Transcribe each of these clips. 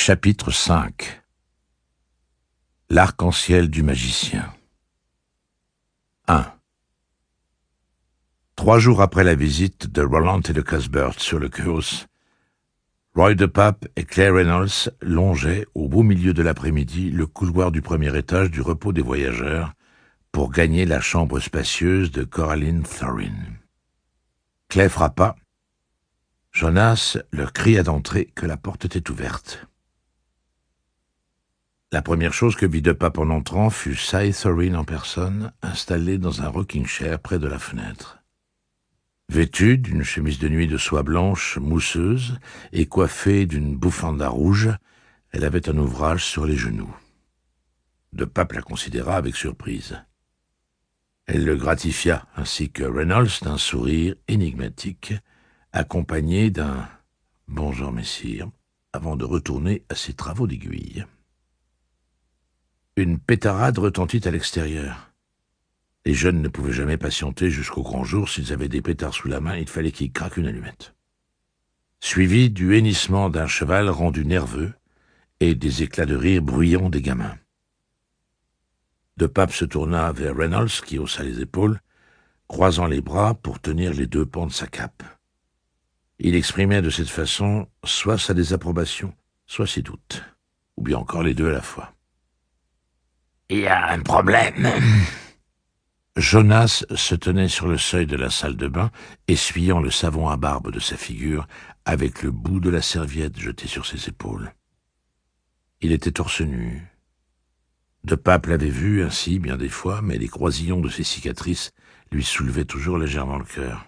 Chapitre 5. L'arc-en-ciel du magicien. 1. 3 jours après la visite de Roland et de Cuthbert sur le Chaos, Roy DePape et Claire Reynolds longeaient, au beau milieu de l'après-midi, le couloir du premier étage du repos des voyageurs pour gagner la chambre spacieuse de Coraline Thorin. Claire frappa. Jonas leur cria d'entrer que la porte était ouverte. La première chose que vit DePape en entrant fut Cy Thorin en personne, installé dans un rocking-chair près de la fenêtre. Vêtue d'une chemise de nuit de soie blanche mousseuse et coiffée d'une bouffanda rouge, elle avait un ouvrage sur les genoux. DePape la considéra avec surprise. Elle le gratifia, ainsi que Reynolds, d'un sourire énigmatique, accompagné d'un « Bonjour, messire », avant de retourner à ses travaux d'aiguille. Une pétarade retentit à l'extérieur. Les jeunes ne pouvaient jamais patienter jusqu'au grand jour. S'ils avaient des pétards sous la main, il fallait qu'ils craquent une allumette. Suivi du hennissement d'un cheval rendu nerveux et des éclats de rire bruyants des gamins. DePape se tourna vers Reynolds, qui haussa les épaules, croisant les bras pour tenir les 2 pans de sa cape. Il exprimait de cette façon soit sa désapprobation, soit ses doutes, ou bien encore les deux à la fois. « Il y a un problème. » Jonas se tenait sur le seuil de la salle de bain, essuyant le savon à barbe de sa figure avec le bout de la serviette jeté sur ses épaules. Il était torse nu. DePape l'avait vu ainsi bien des fois, mais les croisillons de ses cicatrices lui soulevaient toujours légèrement le cœur.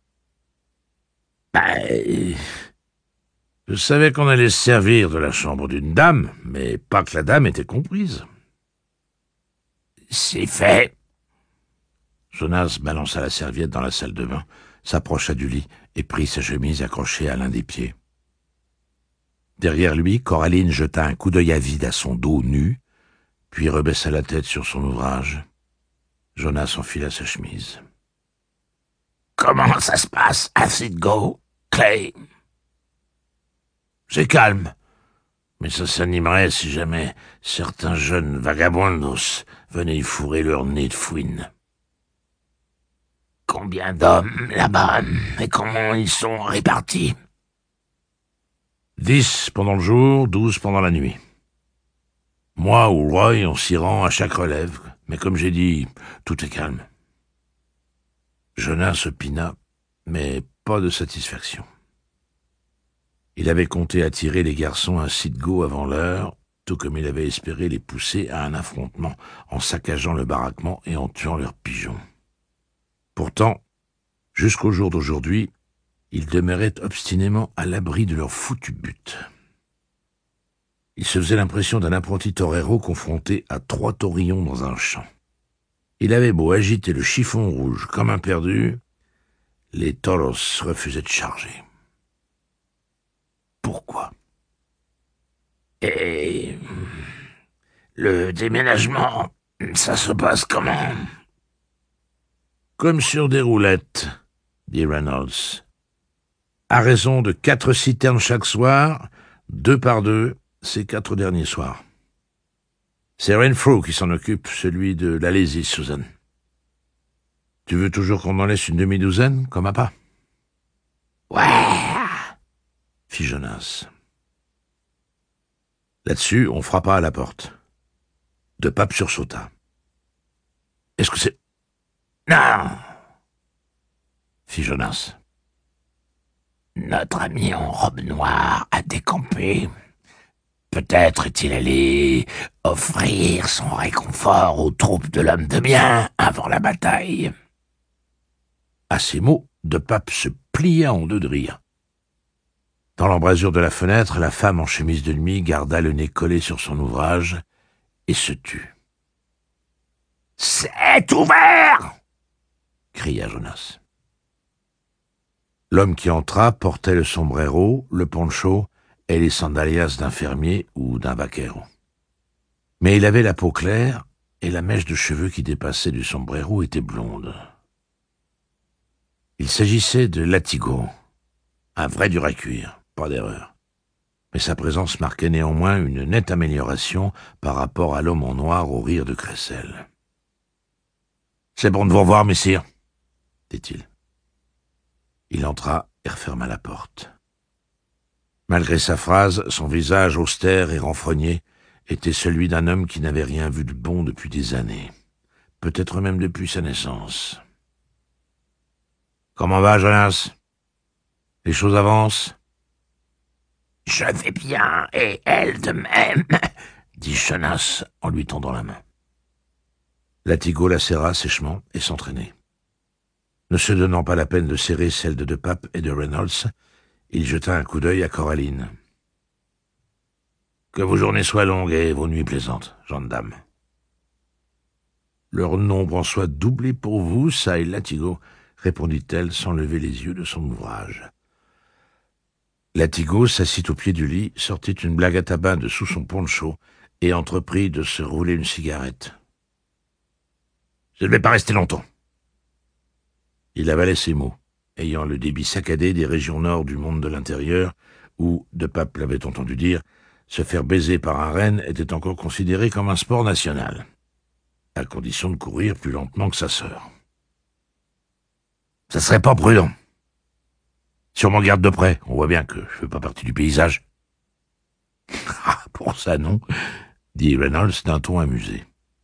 Je savais qu'on allait se servir de la chambre d'une dame, mais pas que la dame était comprise. C'est fait. Jonas balança la serviette dans la salle de bain, s'approcha du lit et prit sa chemise accrochée à l'un des pieds. Derrière lui, Coraline jeta un coup d'œil avide à son dos nu, puis rebaissa la tête sur son ouvrage. Jonas enfila sa chemise. « Comment ça se passe à Citgo, Clay ?» ?»« C'est calme, mais ça s'animerait si jamais certains jeunes vagabondos venaient y fourrer leur nez de fouine. » »« Combien d'hommes là-bas et comment ils sont répartis ?» ?»« 10 pendant le jour, 12 pendant la nuit. Moi ou Roy, on s'y rend à chaque relève, mais comme j'ai dit, tout est calme. » Jonas opina, mais pas de satisfaction. Il avait compté attirer les garçons à Citgo avant l'heure, tout comme il avait espéré les pousser à un affrontement en saccageant le baraquement et en tuant leurs pigeons. Pourtant, jusqu'au jour d'aujourd'hui, ils demeuraient obstinément à l'abri de leur foutu but. Il se faisait l'impression d'un apprenti torero confronté à 3 taurillons dans un champ. Il avait beau agiter le chiffon rouge comme un perdu, les toros refusaient de charger. Pourquoi? Et le déménagement, ça se passe comment? Comme sur des roulettes, dit Reynolds. À raison de 4 citernes chaque soir, 2 par 2, ces 4 derniers soirs. C'est Renfrew qui s'en occupe, celui de l'Alésie, Susan. Tu veux toujours qu'on en laisse une demi-douzaine, comme appât? Ouais, fit Jonas. Là-dessus, on frappa à la porte. DePape sursauta. Est-ce que c'est... Non, fit Jonas. Notre ami en robe noire a décampé. Peut-être est-il allé offrir son réconfort aux troupes de l'homme de bien avant la bataille. À ces mots, DePape se plia en 2 de rire. Dans l'embrasure de la fenêtre, la femme en chemise de nuit garda le nez collé sur son ouvrage et se tut. « C'est ouvert !» cria Jonas. L'homme qui entra portait le sombrero, le poncho et les sandalias d'un fermier ou d'un vaquero. Mais il avait la peau claire et la mèche de cheveux qui dépassait du sombrero était blonde. Il s'agissait de Latigo, un vrai dur à cuire, pas d'erreur. mais sa présence marquait néanmoins une nette amélioration par rapport à l'homme en noir au rire de crécelle. « C'est bon de vous revoir, messire, » dit-il. Il entra et referma la porte. Malgré sa phrase, son visage austère et renfrogné était celui d'un homme qui n'avait rien vu de bon depuis des années, peut-être même depuis sa naissance. « Comment va, Jonas? Les choses avancent ?» « Je vais bien, et elle de même, » dit Jonas en lui tendant la main. Latigo la serra sèchement et s'entraînait. Ne se donnant pas la peine de serrer celle de Pape et de Reynolds, il jeta un coup d'œil à Coraline. « Que vos journées soient longues et vos nuits plaisantes, gendarme. »« Leur nombre en soit doublé pour vous, ça et Latigo, » répondit-elle sans lever les yeux de son ouvrage. Latigo s'assit au pied du lit, sortit une blague à tabac de sous son poncho et entreprit de se rouler une cigarette. « Je ne vais pas rester longtemps. » Il avalait ces mots, ayant le débit saccadé des régions nord du monde de l'intérieur, où, de Pape l'avait entendu dire, se faire baiser par un renne était encore considéré comme un sport national, à condition de courir plus lentement que sa sœur. « Ça serait pas prudent. Si on m'en garde de près, on voit bien que je fais pas partie du paysage. »« Ah, pour ça non, » dit Reynolds d'un ton amusé.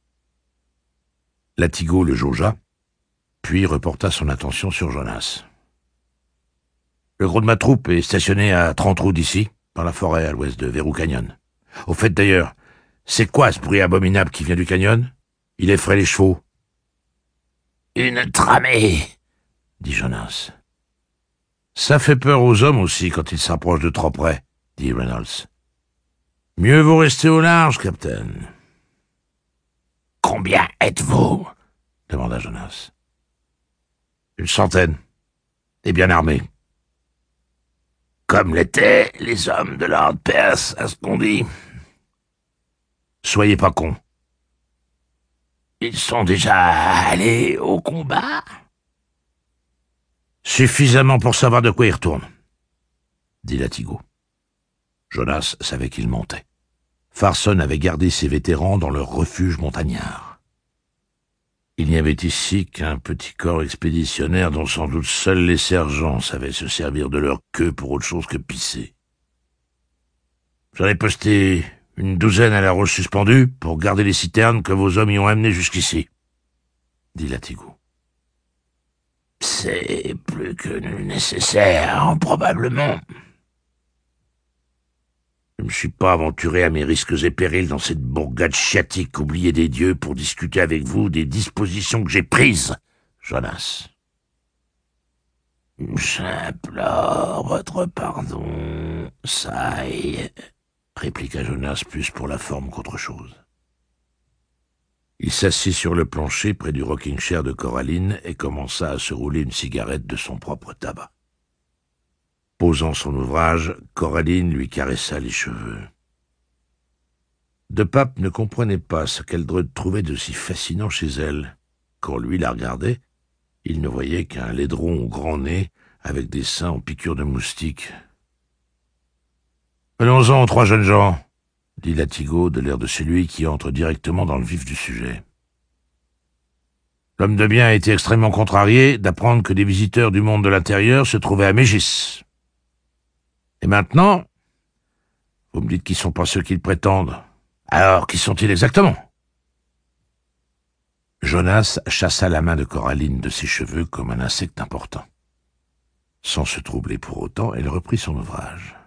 Latigo le jaugea, puis reporta son attention sur Jonas. « Le gros de ma troupe est stationné à 30 roues d'ici, dans la forêt à l'ouest de Verrou Canyon. Au fait d'ailleurs, c'est quoi ce bruit abominable qui vient du canyon? Il effraie les chevaux. »« Une tramée, » dit Jonas. « Ça fait peur aux hommes aussi quand ils s'approchent de trop près, » dit Reynolds. « Mieux vaut rester au large, capitaine. »« Combien êtes-vous » demanda Jonas. « 100, et bien armés. »« Comme l'étaient les hommes de Lord Perth, à ce qu'on dit. »« Soyez pas cons. »« Ils sont déjà allés au combat ?» « Suffisamment pour savoir de quoi ils retournent, » dit Latigo. Jonas savait qu'il mentait. Farson avait gardé ses vétérans dans leur refuge montagnard. Il n'y avait ici qu'un petit corps expéditionnaire dont sans doute seuls les sergents savaient se servir de leur queue pour autre chose que pisser. J'en ai posté une douzaine à la roche suspendue pour garder les citernes que vos hommes y ont amenées jusqu'ici, dit Latigo. C'est plus que nécessaire, probablement. Je ne me suis pas aventuré à mes risques et périls dans cette bourgade chiatique oubliée des dieux pour discuter avec vous des dispositions que j'ai prises, Jonas. J'implore votre pardon, Sai, répliqua Jonas plus pour la forme qu'autre chose. Il s'assit sur le plancher près du rocking-chair de Coraline et commença à se rouler une cigarette de son propre tabac. Posant son ouvrage, Coraline lui caressa les cheveux. De Pape ne comprenait pas ce qu'Eldred trouvait de si fascinant chez elle. Quand lui la regardait, il ne voyait qu'un laidron au grand nez avec des seins en piqûre de moustique. « Allons-en, aux 3 jeunes gens », dit Latigo de l'air de celui qui entre directement dans le vif du sujet. L'homme de bien a été extrêmement contrarié d'apprendre que des visiteurs du monde de l'intérieur se trouvaient à Mégis. Et maintenant, vous me dites qu'ils ne sont pas ceux qu'ils prétendent. Alors, qui sont-ils exactement? Jonas chassa la main de Coraline de ses cheveux comme un insecte important. Sans se troubler pour autant, elle reprit son ouvrage.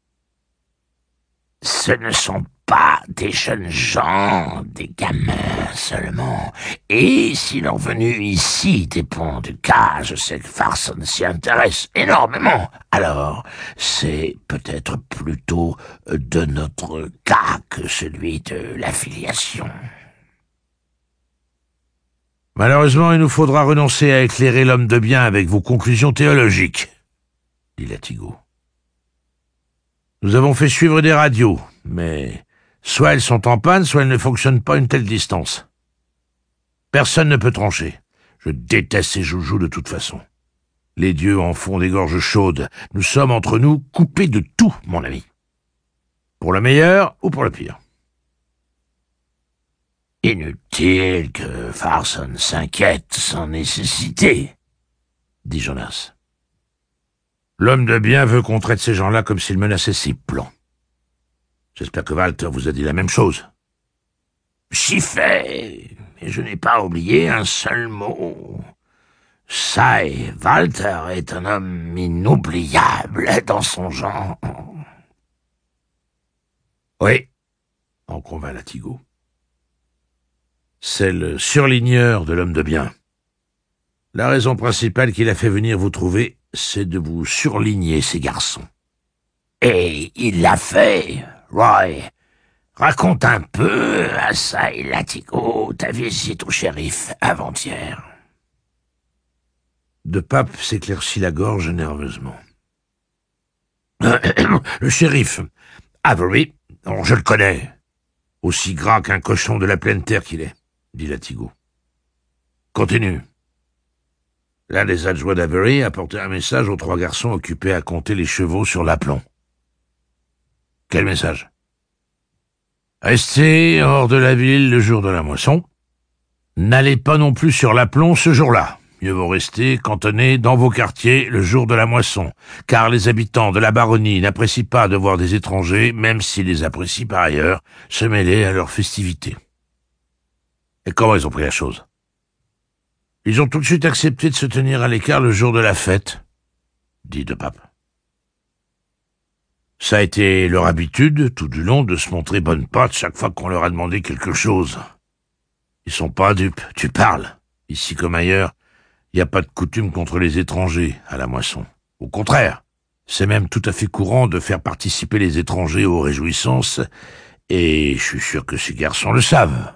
Ce ne sont pas des jeunes gens, des gamins seulement. Et si leur venue ici dépend du cas, je sais que Farson s'y intéresse énormément. Alors, c'est peut-être plutôt de notre cas que celui de l'affiliation. Malheureusement, il nous faudra renoncer à éclairer l'homme de bien avec vos conclusions théologiques, dit Latigo. Nous avons fait suivre des radios, mais soit elles sont en panne, soit elles ne fonctionnent pas à une telle distance. Personne ne peut trancher. Je déteste ces joujoux de toute façon. Les dieux en font des gorges chaudes. Nous sommes entre nous coupés de tout, mon ami. Pour le meilleur ou pour le pire? Inutile que Farson s'inquiète sans nécessité, dit Jonas. L'homme de bien veut qu'on traite ces gens-là comme s'ils menaçaient ses plans. J'espère que Walter vous a dit la même chose. J'y fait, et je n'ai pas oublié un seul mot. Cy Walter est un homme inoubliable dans son genre. Oui, en convint Latigo. C'est le surligneur de l'homme de bien. La raison principale qu'il a fait venir vous trouver, c'est de vous surligner ces garçons. Et il l'a fait, Roy. Raconte un peu à Cy Latigo ta visite au shérif avant-hier. De Pape s'éclaircit la gorge nerveusement. Le shérif, Avery, je le connais. Aussi gras qu'un cochon de la pleine terre qu'il est, dit Latigo. Continue. L'un des adjoints d'Avery apportait un message aux 3 garçons occupés à compter les chevaux sur l'aplomb. Quel message? Restez hors de la ville le jour de la moisson. N'allez pas non plus sur l'aplomb ce jour-là. Mieux vaut rester cantonné dans vos quartiers le jour de la moisson, car les habitants de la baronnie n'apprécient pas de voir des étrangers, même s'ils les apprécient par ailleurs, se mêler à leurs festivités. Et comment ils ont pris la chose? Ils ont tout de suite accepté de se tenir à l'écart le jour de la fête, dit de Pape. Ça a été leur habitude, tout du long, de se montrer bonne patte chaque fois qu'on leur a demandé quelque chose. Ils sont pas dupes, tu parles. Ici comme ailleurs, il n'y a pas de coutume contre les étrangers à la moisson. Au contraire, c'est même tout à fait courant de faire participer les étrangers aux réjouissances, et je suis sûr que ces garçons le savent.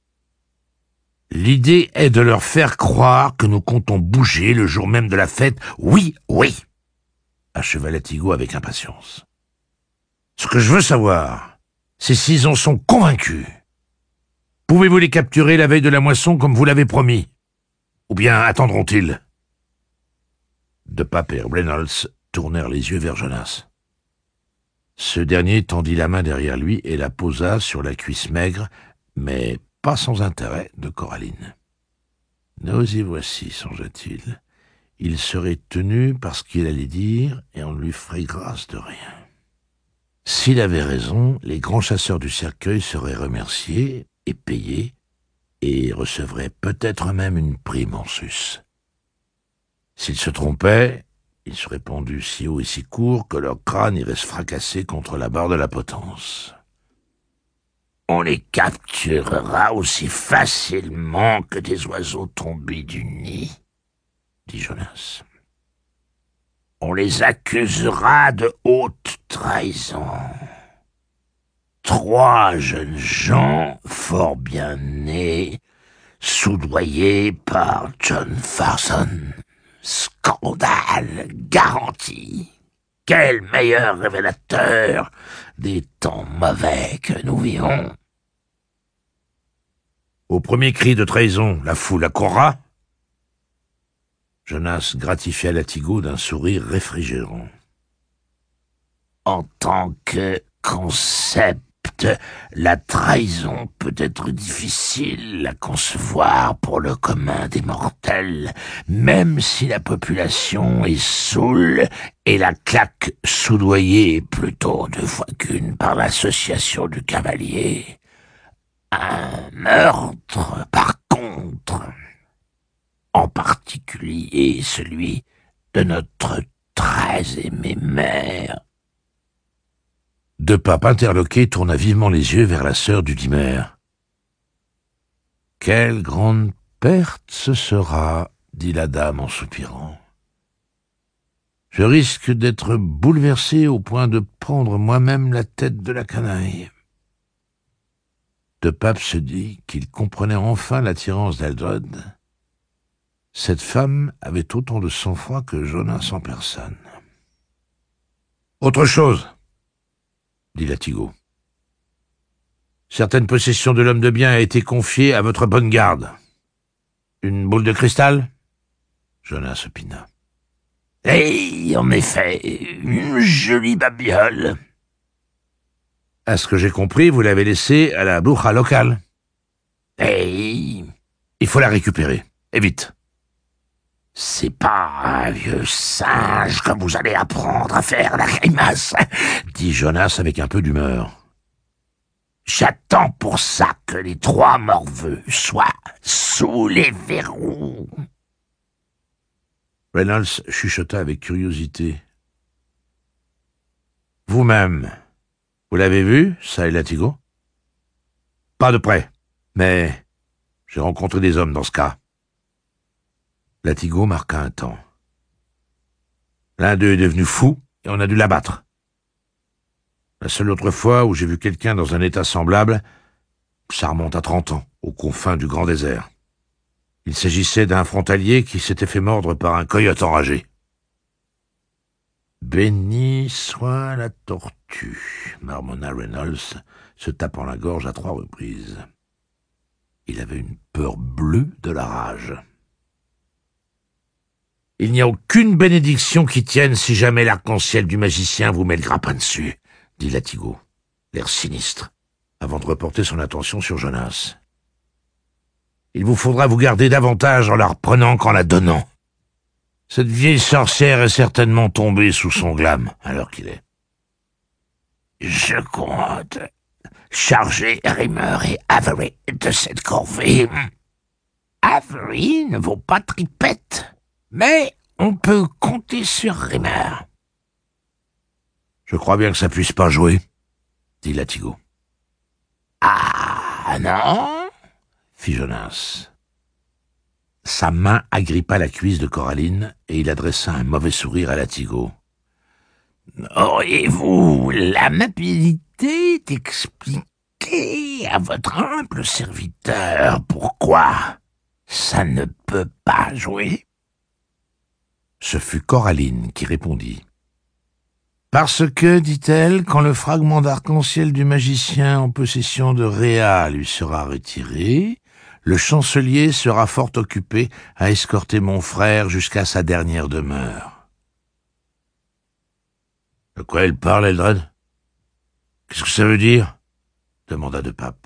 L'idée est de leur faire croire que nous comptons bouger le jour même de la fête. Oui, oui, acheva Latigo avec impatience. Ce que je veux savoir, c'est s'ils en sont convaincus. Pouvez-vous les capturer la veille de la moisson comme vous l'avez promis? Ou bien attendront-ils? De Pape et Reynolds tournèrent les yeux vers Jonas. Ce dernier tendit la main derrière lui et la posa sur la cuisse maigre, mais pas sans intérêt, de Coraline. Nous y voici, songea-t-il. Il serait tenu par ce qu'il allait dire et on ne lui ferait grâce de rien. S'il avait raison, les grands chasseurs du cercueil seraient remerciés et payés, et recevrait peut-être même une prime en sus. S'ils se trompaient, ils seraient pendus si haut et si court que leur crâne irait se fracasser contre la barre de la potence. On les capturera aussi facilement que des oiseaux tombés du nid, dit Jonas. On les accusera de haute trahison. 3 jeunes gens, fort bien nés, soudoyés par John Farson. Scandale garanti. Quel meilleur révélateur des temps mauvais que nous vivons. Au premier cri de trahison, la foule accourra. Jonas gratifia Latigo d'un sourire réfrigérant. En tant que concept, la trahison peut être difficile à concevoir pour le commun des mortels, même si la population est saoule et la claque soudoyée plutôt 2 fois qu'une par l'association du cavalier. Un meurtre, par contre, en particulier celui de notre très aimée mère. De Pape interloqué tourna vivement les yeux vers la sœur du dimère. « Quelle grande perte ce sera, dit la dame en soupirant. Je risque d'être bouleversé au point de prendre moi-même la tête de la canaille. » De Pape se dit qu'il comprenait enfin l'attirance d'Eldred. Cette femme avait autant de sang-froid que Jonas en personne. « Autre chose !» dit Latigo. Certaines possessions de l'homme de bien a été confiée à votre bonne garde. Une boule de cristal? Jonas opina. Et en effet, une jolie babiole. À ce que j'ai compris, vous l'avez laissée à la boucha locale. Et Il faut la récupérer, et vite. c'est pas un vieux singe que vous allez apprendre à faire la grimace, Dit Jonas avec un peu d'humeur. J'attends pour ça que les 3 morveux soient sous les verrous. Reynolds chuchota avec curiosité. Vous-même, vous l'avez vu, ça et Latigo? Pas de près, mais j'ai rencontré des hommes dans ce cas. Latigo marqua un temps. L'un d'eux est devenu fou et on a dû l'abattre. La seule autre fois où j'ai vu quelqu'un dans un état semblable, ça remonte à 30 ans, aux confins du grand désert. Il s'agissait d'un frontalier qui s'était fait mordre par un coyote enragé. « Béni soit la tortue » marmonna Reynolds, se tapant la gorge à 3 reprises. Il avait une peur bleue de la rage. « Il n'y a aucune bénédiction qui tienne si jamais l'arc-en-ciel du magicien vous met le grappin dessus, » dit Latigo, l'air sinistre, avant de reporter son attention sur Jonas. « Il vous faudra vous garder davantage en la reprenant qu'en la donnant. Cette vieille sorcière est certainement tombée sous son glam, à l'heure qu'il est. » Je compte charger Rimmer et Avery de cette corvée. Avery ne vaut pas tripette, mais on peut compter sur Rimmer. Je crois bien que ça puisse pas jouer, dit Latigo. Ah non, fit Jonas. Sa main agrippa la cuisse de Coraline et il adressa un mauvais sourire à Latigo. Auriez-vous l'amabilité d'expliquer à votre humble serviteur pourquoi ça ne peut pas jouer? Ce fut Coraline qui répondit. Parce que, dit-elle, quand le fragment d'arc-en-ciel du magicien en possession de Réa lui sera retiré, le chancelier sera fort occupé à escorter mon frère jusqu'à sa dernière demeure. De quoi elle parle, Eldred? Qu'est-ce que ça veut dire? Demanda de Pape.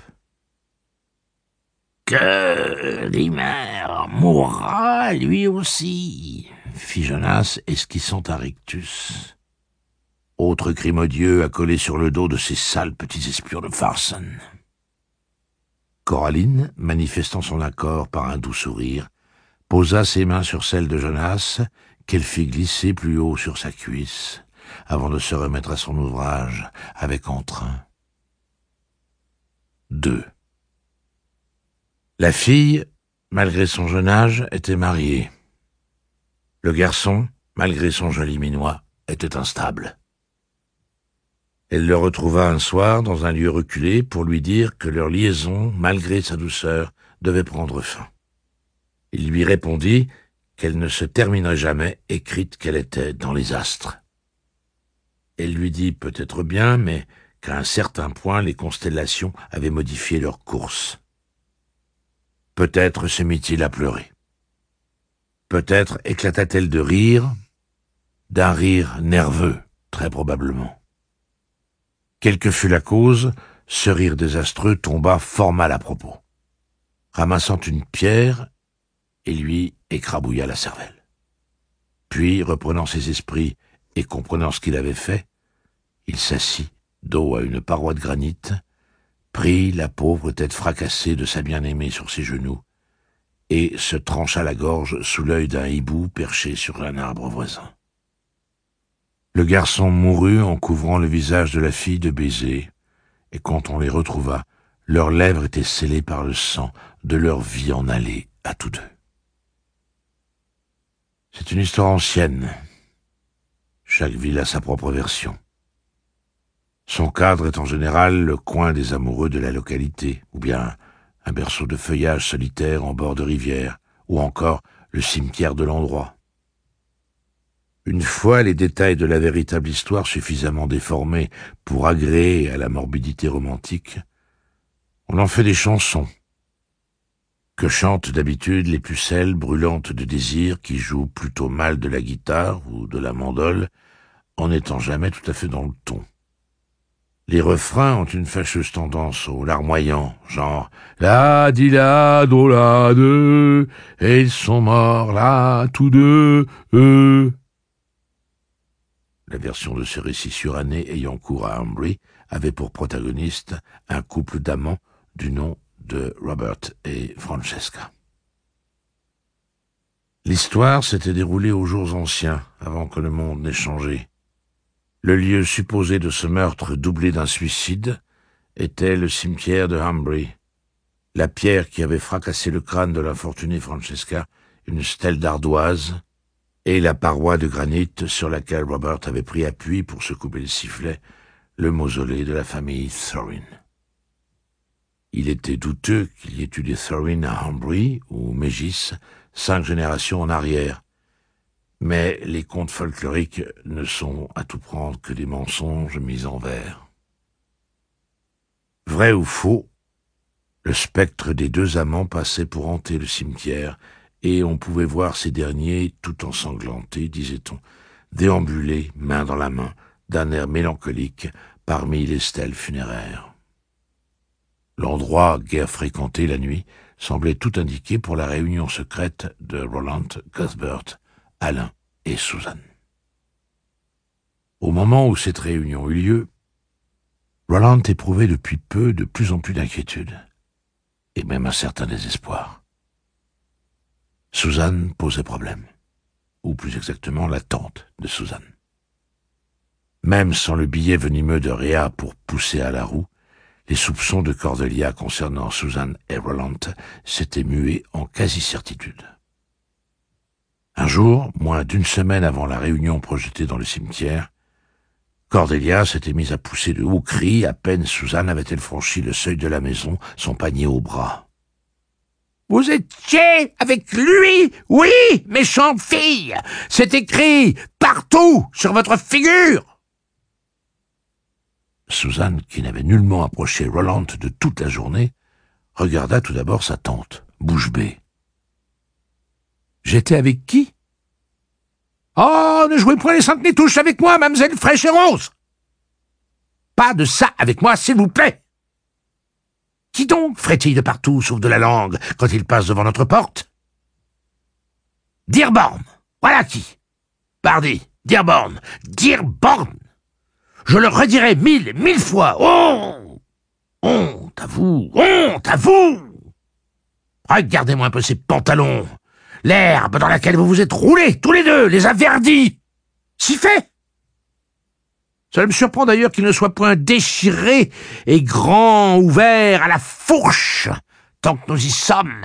Que Rimmer mourra lui aussi, fit Jonas, esquissant un rictus. Autre crime odieux à coller sur le dos de ces sales petits espions de Farson. Coraline, manifestant son accord par un doux sourire, posa ses mains sur celles de Jonas, qu'elle fit glisser plus haut sur sa cuisse, avant de se remettre à son ouvrage avec entrain. 2. La fille, malgré son jeune âge, était mariée. Le garçon, malgré son joli minois, était instable. Elle le retrouva un soir dans un lieu reculé pour lui dire que leur liaison, malgré sa douceur, devait prendre fin. Il lui répondit qu'elle ne se terminerait jamais, écrite qu'elle était dans les astres. Elle lui dit peut-être bien, mais qu'à un certain point, les constellations avaient modifié leur course. Peut-être se mit-il à pleurer. Peut-être éclata-t-elle de rire, d'un rire nerveux, très probablement. Quelle que fût la cause, ce rire désastreux tomba fort mal à propos, ramassant une pierre et lui écrabouilla la cervelle. Puis, reprenant ses esprits et comprenant ce qu'il avait fait, il s'assit, dos à une paroi de granit, prit la pauvre tête fracassée de sa bien-aimée sur ses genoux et se trancha la gorge sous l'œil d'un hibou perché sur un arbre voisin. Le garçon mourut en couvrant le visage de la fille de baisers, et quand on les retrouva, leurs lèvres étaient scellées par le sang de leur vie en allée à tous deux. C'est une histoire ancienne. Chaque ville a sa propre version. Son cadre est en général le coin des amoureux de la localité, ou bien un berceau de feuillage solitaire en bord de rivière, ou encore le cimetière de l'endroit. Une fois les détails de la véritable histoire suffisamment déformés pour agréer à la morbidité romantique, on en fait des chansons, que chantent d'habitude les pucelles brûlantes de désir qui jouent plutôt mal de la guitare ou de la mandole, en n'étant jamais tout à fait dans le ton. Les refrains ont une fâcheuse tendance au larmoyant, genre « La di la do la de, et ils sont morts là, tous deux, La version de ce récit suranné ayant cours à Ambry avait pour protagoniste un couple d'amants du nom de Robert et Francesca. L'histoire s'était déroulée aux jours anciens, avant que le monde n'ait changé. Le lieu supposé de ce meurtre doublé d'un suicide était le cimetière de Ambry. La pierre qui avait fracassé le crâne de l'infortunée Francesca, une stèle d'ardoise, et la paroi de granit sur laquelle Robert avait pris appui pour se couper le sifflet, le mausolée de la famille Thorin. Il était douteux qu'il y ait eu des Thorin à Ambry ou Mégis 5 générations en arrière, mais les contes folkloriques ne sont à tout prendre que des mensonges mis en vers. Vrai ou faux, le spectre des 2 amants passait pour hanter le cimetière, et on pouvait voir ces derniers, tout ensanglantés, disait-on, déambuler, main dans la main, d'un air mélancolique, parmi les stèles funéraires. L'endroit, guère fréquenté la nuit, semblait tout indiquer pour la réunion secrète de Roland, Cuthbert, Alain et Susan. Au moment où cette réunion eut lieu, Roland éprouvait depuis peu de plus en plus d'inquiétude, et même un certain désespoir. Susan posait problème, ou plus exactement la tante de Susan. Même sans le billet venimeux de Réa pour pousser à la roue, les soupçons de Cordelia concernant Susan et Roland s'étaient mués en quasi-certitude. Un jour, moins d'1 semaine avant la réunion projetée dans le cimetière, Cordelia s'était mise à pousser de hauts cris à peine Susan avait-elle franchi le seuil de la maison, son panier au bras. « Vous étiez avec lui, oui, méchante fille! C'est écrit partout sur votre figure !» Susan, qui n'avait nullement approché Roland de toute la journée, regarda tout d'abord sa tante, bouche bée. « J'étais avec qui? »« Oh, ne jouez point les saintes nitouches avec moi, mademoiselle fraîche et rose! Pas de ça avec moi, s'il vous plaît! Qui donc ferait-il de partout, sauf de la langue, quand il passe devant notre porte? Dearborn, voilà qui! Pardi, Dearborn, Dearborn! Je le redirai 1000 fois! Oh! Honte à vous! Honte à vous! Regardez-moi un peu ces pantalons! L'herbe dans laquelle vous vous êtes roulés, tous les deux, les a verdis! Si fait! Cela me surprend d'ailleurs qu'il ne soit point déchiré et grand ouvert à la fourche, tant que nous y sommes.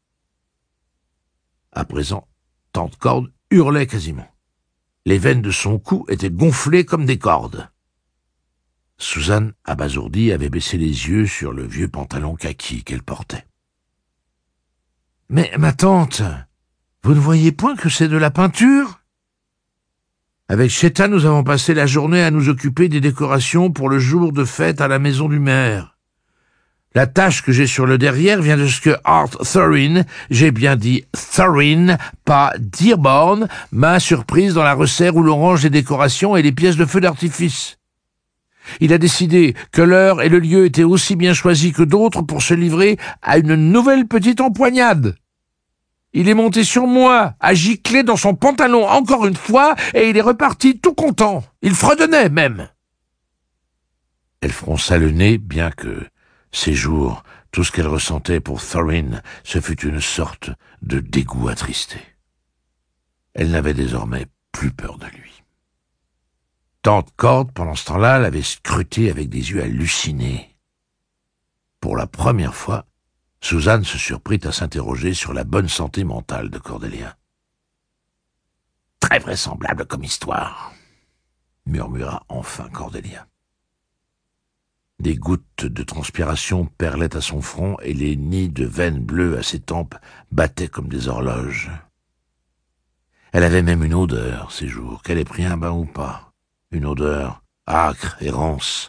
À présent, tante Corde hurlait quasiment. Les veines de son cou étaient gonflées comme des cordes. Susan, abasourdie, avait baissé les yeux sur le vieux pantalon kaki qu'elle portait. « Mais, ma tante, vous ne voyez point que c'est de la peinture ? Avec Cheta, nous avons passé la journée à nous occuper des décorations pour le jour de fête à la maison du maire. La tache que j'ai sur le derrière vient de ce que Art Thorin, j'ai bien dit Thorin, pas Dearborn, m'a surprise dans la resserre où l'on range les décorations et les pièces de feu d'artifice. Il a décidé que l'heure et le lieu étaient aussi bien choisis que d'autres pour se livrer à une nouvelle petite empoignade. Il est monté sur moi, a giclé dans son pantalon encore une fois, et il est reparti tout content. Il fredonnait même. » Elle fronça le nez, bien que, ces jours, tout ce qu'elle ressentait pour Thorin, ce fut une sorte de dégoût attristé. Elle n'avait désormais plus peur de lui. Tante Corde, pendant ce temps-là, l'avait scruté avec des yeux hallucinés. Pour la première fois, Susan se surprit à s'interroger sur la bonne santé mentale de Cordelia. « Très vraisemblable comme histoire, » murmura enfin Cordelia. Des gouttes de transpiration perlaient à son front et les nids de veines bleues à ses tempes battaient comme des horloges. Elle avait même une odeur, ces jours, qu'elle ait pris un bain ou pas, une odeur âcre et rance.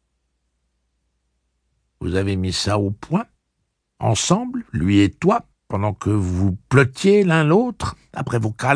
« Vous avez mis ça au point ? Ensemble, lui et toi, pendant que vous plottiez l'un l'autre, après vos câlins ?»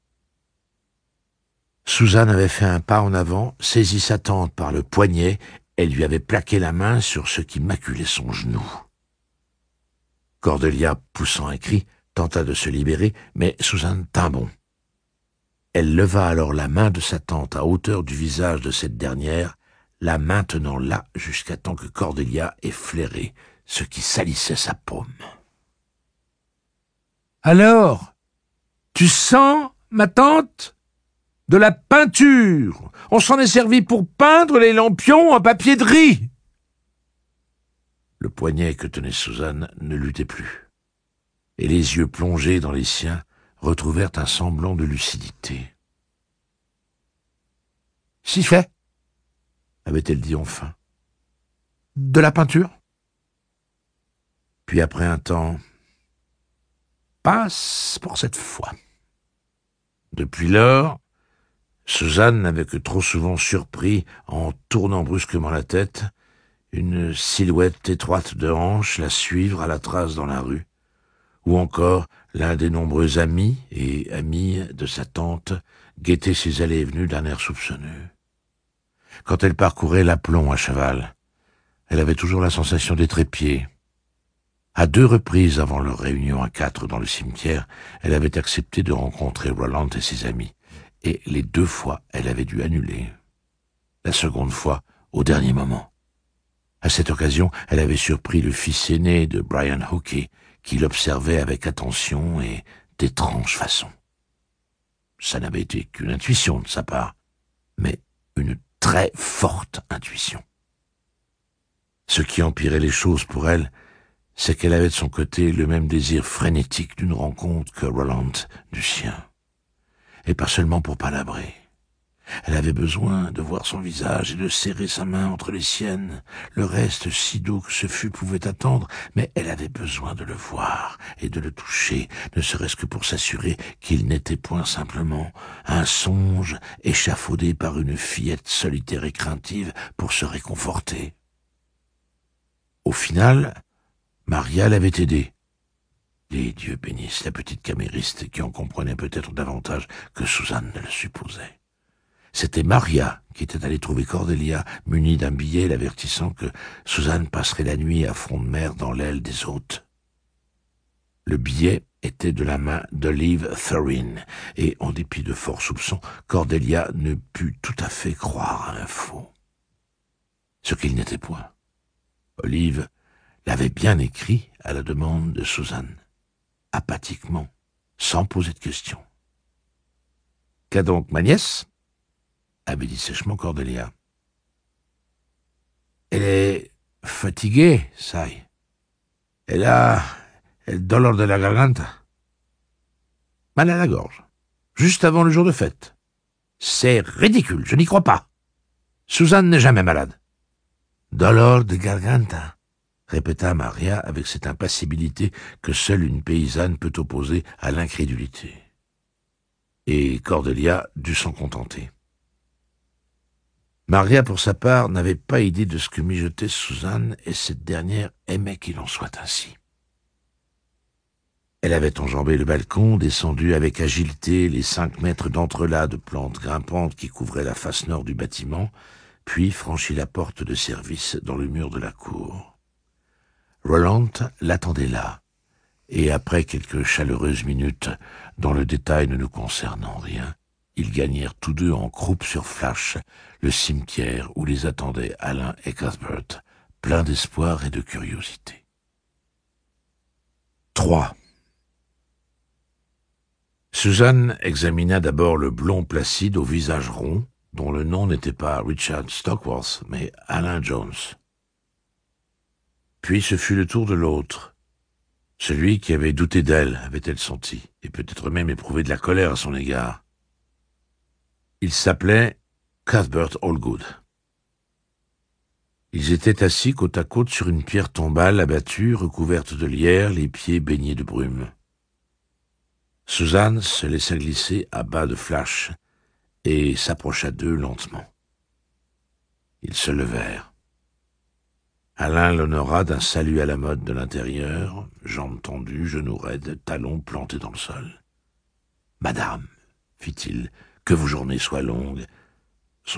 Susan avait fait un pas en avant, saisi sa tante par le poignet elle lui avait plaqué la main sur ce qui maculait son genou. Cordelia, poussant un cri, tenta de se libérer, mais Suzanne tint bon. Elle leva alors la main de sa tante à hauteur du visage de cette dernière, la maintenant là jusqu'à temps que Cordelia ait flairé ce qui salissait sa paume. « Alors, tu sens, ma tante ? De la peinture. On s'en est servi pour peindre les lampions en papier de riz. » Le poignet que tenait Suzanne ne luttait plus, et les yeux plongés dans les siens retrouvèrent un semblant de lucidité. « Si fait, avait-elle dit enfin. « De la peinture ?» Puis après un temps, « Passe pour cette fois. » Depuis lors, Suzanne n'avait que trop souvent surpris, en tournant brusquement la tête, une silhouette étroite de hanches la suivre à la trace dans la rue, ou encore l'un des nombreux amis et amies de sa tante guetter ses allées et venues d'un air soupçonneux. Quand elle parcourait l'aplomb à cheval, elle avait toujours la sensation d'être épiée. À 2 reprises avant leur réunion à 4 dans le cimetière, elle avait accepté de rencontrer Roland et ses amis, et les 2 fois, elle avait dû annuler. La seconde fois, au dernier moment. À cette occasion, elle avait surpris le fils aîné de Brian Hookey, qui l'observait avec attention et d'étranges façons. Ça n'avait été qu'une intuition de sa part, mais une très forte intuition. Ce qui empirait les choses pour elle, c'est qu'elle avait de son côté le même désir frénétique d'une rencontre que Roland du sien. Et pas seulement pour palabrer. Elle avait besoin de voir son visage et de serrer sa main entre les siennes. Le reste, si doux que ce fût, pouvait attendre, mais elle avait besoin de le voir et de le toucher, ne serait-ce que pour s'assurer qu'il n'était point simplement un songe échafaudé par une fillette solitaire et craintive pour se réconforter. Au final, Maria l'avait aidée. Les dieux bénissent la petite camériste qui en comprenait peut-être davantage que Suzanne ne le supposait. C'était Maria qui était allée trouver Cordelia, munie d'un billet l'avertissant que Suzanne passerait la nuit à front de mer dans l'aile des hôtes. Le billet était de la main d'Olive Thorne, et, en dépit de forts soupçons, Cordelia ne put tout à fait croire à un faux. Ce qu'il n'était point. Olive l'avait bien écrit à la demande de Suzanne, apathiquement, sans poser de questions. « Qu'a donc ma nièce ?» avait dit sèchement Cordelia. « Elle est fatiguée, say. Elle a el dolor de la garganta. Mal à la gorge, juste avant le jour de fête. C'est ridicule, je n'y crois pas. Suzanne n'est jamais malade. »« Dolor de garganta », répéta Maria avec cette impassibilité que seule une paysanne peut opposer à l'incrédulité. Et Cordelia dut s'en contenter. Maria, pour sa part, n'avait pas idée de ce que mijotait Suzanne, et cette dernière aimait qu'il en soit ainsi. Elle avait enjambé le balcon, descendu avec agilité les 5 mètres d'entrelacs de plantes grimpantes qui couvraient la face nord du bâtiment, puis franchit la porte de service dans le mur de la cour. Roland l'attendait là, et après quelques chaleureuses minutes, dont le détail ne nous concernant rien, ils gagnèrent tous deux en croupe sur Flash le cimetière où les attendaient Alain et Cuthbert, pleins d'espoir et de curiosité. 3. Suzanne examina d'abord le blond placide au visage rond, dont le nom n'était pas Richard Stockworth, mais Alain Jones. Puis ce fut le tour de l'autre, celui qui avait douté d'elle, avait-elle senti, et peut-être même éprouvé de la colère à son égard. Il s'appelait Cuthbert Allgood. Ils étaient assis côte à côte sur une pierre tombale abattue, recouverte de lierre, les pieds baignés de brume. Suzanne se laissa glisser à bas de Flash et s'approcha d'eux lentement. Ils se levèrent. Alain l'honora d'un salut à la mode de l'intérieur, jambes tendues, genoux raides, talons plantés dans le sol. « Madame, fit-il, que vos journées soient longues. »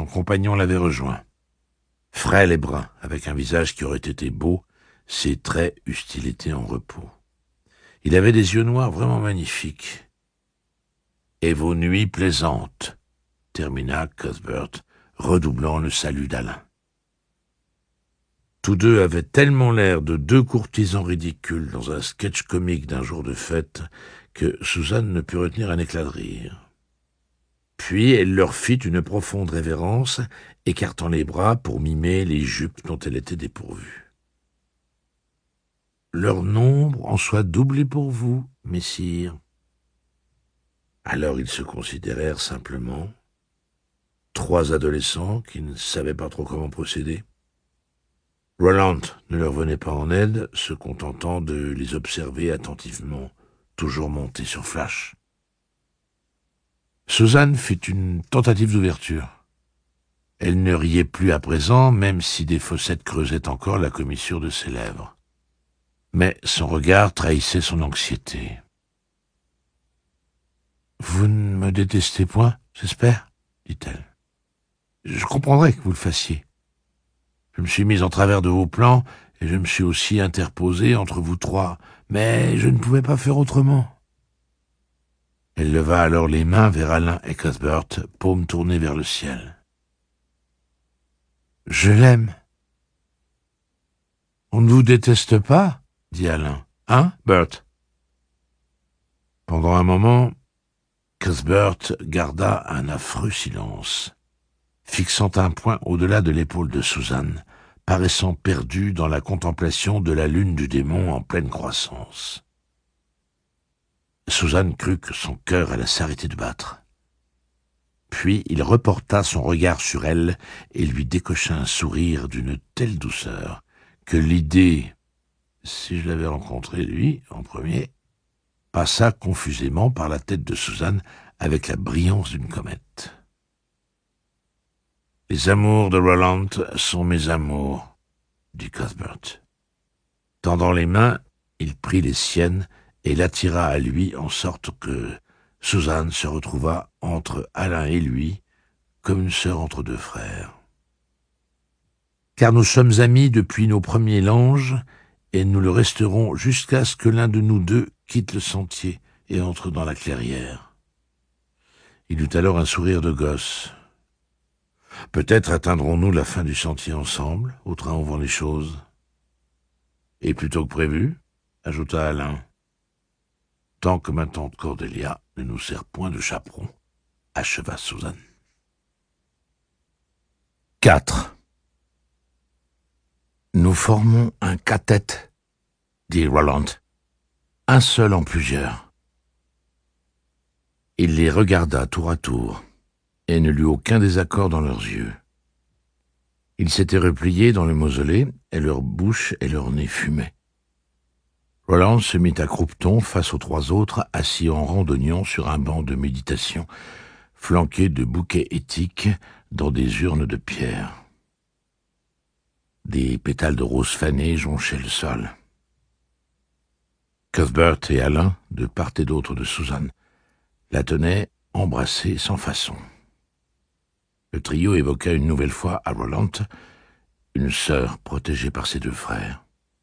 Son compagnon l'avait rejoint. Frêle et brun, avec un visage qui aurait été beau, ses traits eussent-ils été en repos. Il avait des yeux noirs vraiment magnifiques. « Et vos nuits plaisantes », termina Cuthbert, redoublant le salut d'Alain. Tous deux avaient tellement l'air de deux courtisans ridicules dans un sketch comique d'un jour de fête que Suzanne ne put retenir un éclat de rire. Puis elle leur fit une profonde révérence, écartant les bras pour mimer les jupes dont elle était dépourvue. « Leur nombre en soit doublé pour vous, messire. » Alors ils se considérèrent simplement, trois adolescents qui ne savaient pas trop comment procéder. Roland ne leur venait pas en aide, se contentant de les observer attentivement, toujours montés sur Flash. Suzanne fit une tentative d'ouverture. Elle ne riait plus à présent, même si des fossettes creusaient encore la commissure de ses lèvres. Mais son regard trahissait son anxiété. « Vous ne me détestez point, j'espère ?» dit-elle. « Je comprendrais que vous le fassiez. Je me suis mise en travers de vos plans et je me suis aussi interposée entre vous trois, mais je ne pouvais pas faire autrement. » Elle leva alors les mains vers Alain et Cuthbert, paumes tournées vers le ciel. « Je l'aime. »« On ne vous déteste pas ?» dit Alain. « Hein, Bert ?» Pendant un moment, Cuthbert garda un affreux silence, fixant un point au-delà de l'épaule de Suzanne, paraissant perdu dans la contemplation de la lune du démon en pleine croissance. Suzanne crut que son cœur allait s'arrêter de battre. Puis il reporta son regard sur elle et lui décocha un sourire d'une telle douceur que l'idée, si je l'avais rencontré lui en premier, passa confusément par la tête de Suzanne avec la brillance d'une comète. « Les amours de Roland sont mes amours, » dit Cuthbert. Tendant les mains, il prit les siennes et l'attira à lui en sorte que Suzanne se retrouva entre Alain et lui, comme une sœur entre deux frères. « Car nous sommes amis depuis nos premiers langes, et nous le resterons jusqu'à ce que l'un de nous deux quitte le sentier et entre dans la clairière. » Il eut alors un sourire de gosse. « Peut-être atteindrons-nous la fin du sentier ensemble, au train où vont les choses. » « Et plutôt que prévu, » ajouta Alain. « Tant que ma tante Cordelia ne nous sert point de chaperon, » acheva Suzanne. 4. « Nous formons un quartet, » dit Roland, « un seul en plusieurs. » Il les regarda tour à tour, et ne lut aucun désaccord dans leurs yeux. Ils s'étaient repliés dans le mausolée, et leur bouche et leur nez fumaient. Roland se mit à croupeton face aux trois autres, assis en rang d'oignons sur un banc de méditation, flanqué de bouquets éthiques dans des urnes de pierre. Des pétales de roses fanées jonchaient le sol. Cuthbert et Alain, de part et d'autre de Suzanne, la tenaient embrassée sans façon. Le trio évoqua une nouvelle fois à Roland une sœur protégée par ses deux frères.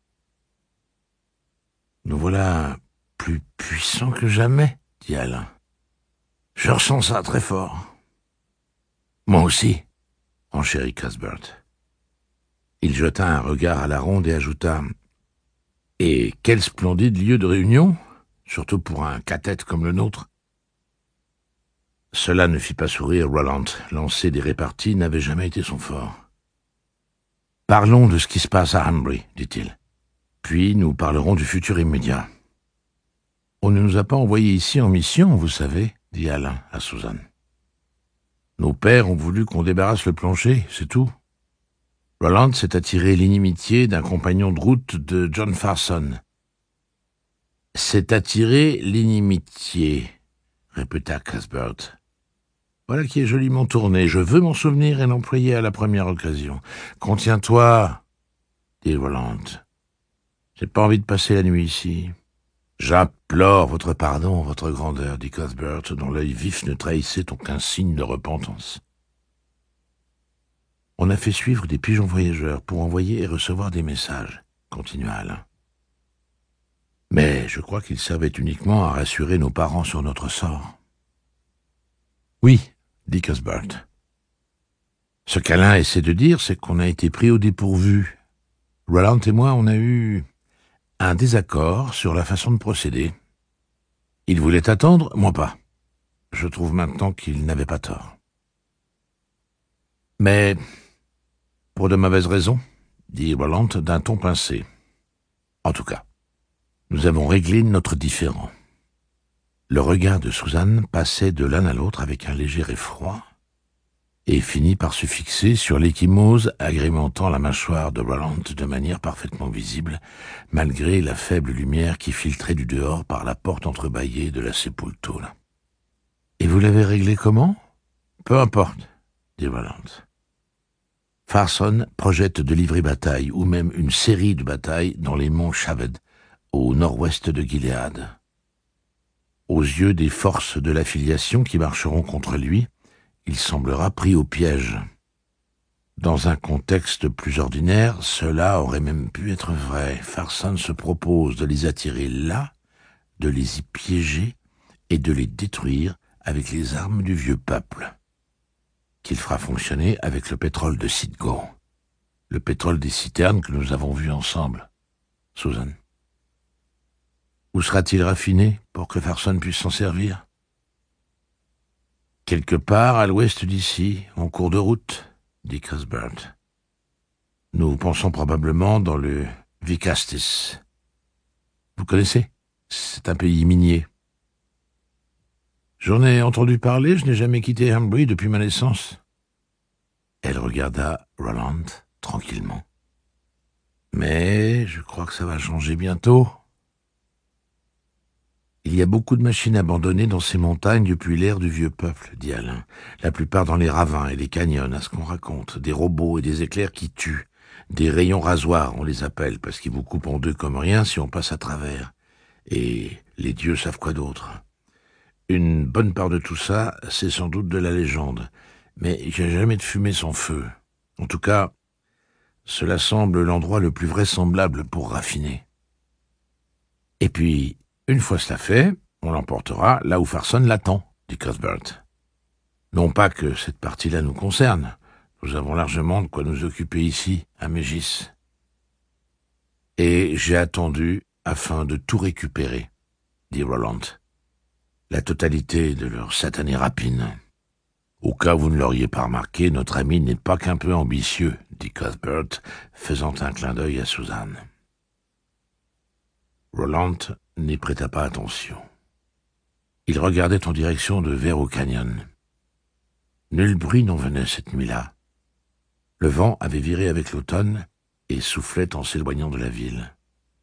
« Nous voilà plus puissants que jamais, » dit Alain. « Je ressens ça très fort. »« Moi aussi, » enchérit Cuthbert. Il jeta un regard à la ronde et ajouta « Et quel splendide lieu de réunion, surtout pour un quartet comme le nôtre. » Cela ne fit pas sourire Roland. Lancer des réparties n'avait jamais été son fort. « Parlons de ce qui se passe à Ambry, dit-il. Puis nous parlerons du futur immédiat. »« On ne nous a pas envoyés ici en mission, vous savez, » dit Alain à Suzanne. « Nos pères ont voulu qu'on débarrasse le plancher, c'est tout. Roland s'est attiré l'inimitié d'un compagnon de route de John Farson. »« S'est attiré l'inimitié, » répéta Cuthbert. « Voilà qui est joliment tourné. Je veux m'en souvenir et l'employer à la première occasion. »« Contiens-toi, » dit Roland. « J'ai pas envie de passer la nuit ici. »« J'implore votre pardon, votre grandeur, » dit Cuthbert, dont l'œil vif ne trahissait aucun signe de repentance. « On a fait suivre des pigeons voyageurs pour envoyer et recevoir des messages, continua Alain. Mais je crois qu'ils servaient uniquement à rassurer nos parents sur notre sort. Oui, dit Cuthbert. Ce qu'Alain essaie de dire, c'est qu'on a été pris au dépourvu. Roland et moi, on a eu un désaccord sur la façon de procéder. Il voulait attendre, moi pas. Je trouve maintenant qu'il n'avait pas tort. Mais pour de mauvaises raisons, dit Roland d'un ton pincé. En tout cas, nous avons réglé notre différend. Le regard de Suzanne passait de l'un à l'autre avec un léger effroi et finit par se fixer sur l'ecchymose agrémentant la mâchoire de Roland de manière parfaitement visible, malgré la faible lumière qui filtrait du dehors par la porte entrebâillée de la Sepultura. « Et vous l'avez réglé comment ?»« Peu importe, » dit Roland. Farson projette de livrer bataille, ou même une série de batailles, dans les monts Shaved, au nord-ouest de Gilead. Aux yeux des forces de l'affiliation qui marcheront contre lui, il semblera pris au piège. Dans un contexte plus ordinaire, cela aurait même pu être vrai. Farson se propose de les attirer là, de les y piéger et de les détruire avec les armes du vieux peuple, qu'il fera fonctionner avec le pétrole de Citgo, le pétrole des citernes que nous avons vu ensemble, Susan. Où sera-t-il raffiné pour que Farson puisse s'en servir ? Quelque part à l'ouest d'ici, en cours de route, dit Cuthbert. Nous pensons probablement dans le Vicastis. Vous connaissez ? C'est un pays minier. J'en ai entendu parler, je n'ai jamais quitté Ambry depuis ma naissance. Elle regarda Roland tranquillement. Mais je crois que ça va changer bientôt. Il y a beaucoup de machines abandonnées dans ces montagnes depuis l'ère du vieux peuple, dit Alain. La plupart dans les ravins et les canyons, à ce qu'on raconte. Des robots et des éclairs qui tuent. Des rayons rasoirs, on les appelle, parce qu'ils vous coupent en deux comme rien si on passe à travers. Et les dieux savent quoi d'autre. Une bonne part de tout ça, c'est sans doute de la légende. Mais il n'y a jamais de fumée sans feu. En tout cas, cela semble l'endroit le plus vraisemblable pour raffiner. Et puis, une fois cela fait, on l'emportera là où Farson l'attend, dit Cuthbert. Non pas que cette partie-là nous concerne. Nous avons largement de quoi nous occuper ici, à Mégis. Et j'ai attendu afin de tout récupérer, dit Roland. La totalité de leur satanée rapine. Au cas où vous ne l'auriez pas remarqué, notre ami n'est pas qu'un peu ambitieux, dit Cuthbert, faisant un clin d'œil à Suzanne. Roland n'y prêta pas attention. Il regardait en direction de Vero Canyon. Nul bruit n'en venait cette nuit-là. Le vent avait viré avec l'automne et soufflait en s'éloignant de la ville.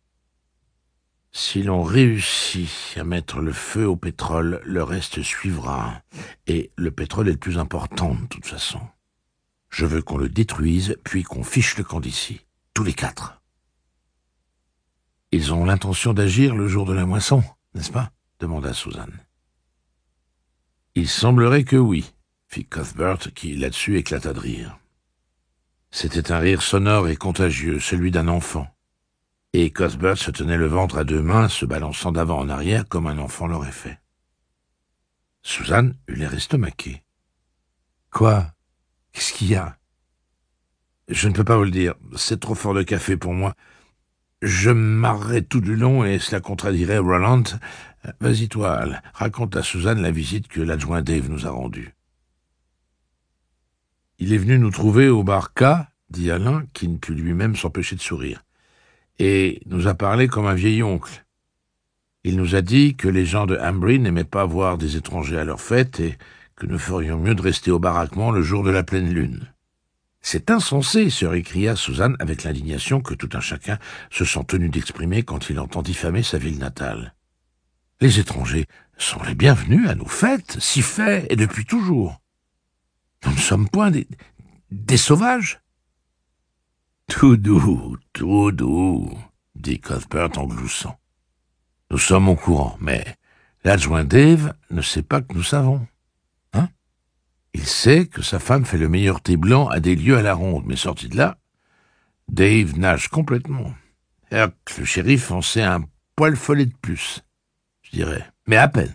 Si l'on réussit à mettre le feu au pétrole, le reste suivra. Et le pétrole est le plus important de toute façon. Je veux qu'on le détruise, puis qu'on fiche le camp d'ici. Tous les quatre. Ils ont l'intention d'agir le jour de la moisson, n'est-ce pas ? Demanda Suzanne. Il semblerait que oui, fit Cuthbert, qui là-dessus éclata de rire. C'était un rire sonore et contagieux, celui d'un enfant. Et Cuthbert se tenait le ventre à deux mains, se balançant d'avant en arrière comme un enfant l'aurait fait. Suzanne eut l'air estomaquée. « Quoi ? Qu'est-ce qu'il y a ?»« Je ne peux pas vous le dire, c'est trop fort de café pour moi. Je marrerai tout du long et cela contradierait Roland. Vas-y toi, Al, raconte à Suzanne la visite que l'adjoint Dave nous a rendue. » « Il est venu nous trouver au bar K, dit Alain, qui ne put lui-même s'empêcher de sourire. Et nous a parlé comme un vieil oncle. Il nous a dit que les gens de Ambry n'aimaient pas voir des étrangers à leur fête et que nous ferions mieux de rester au baraquement le jour de la pleine lune. « C'est insensé !» se récria Suzanne avec l'indignation que tout un chacun se sent tenu d'exprimer quand il entend diffamer sa ville natale. « Les étrangers sont les bienvenus à nos fêtes, si fait et depuis toujours. Nous ne sommes point des sauvages. » « Tout doux, dit Cuthbert en gloussant. « Nous sommes au courant, mais l'adjoint Dave ne sait pas que nous savons. Hein ? Il sait que sa femme fait le meilleur thé blanc à des lieues à la ronde, mais sorti de là, Dave nage complètement. Herc, le shérif, en sait un poil follet de plus, je dirais, mais à peine.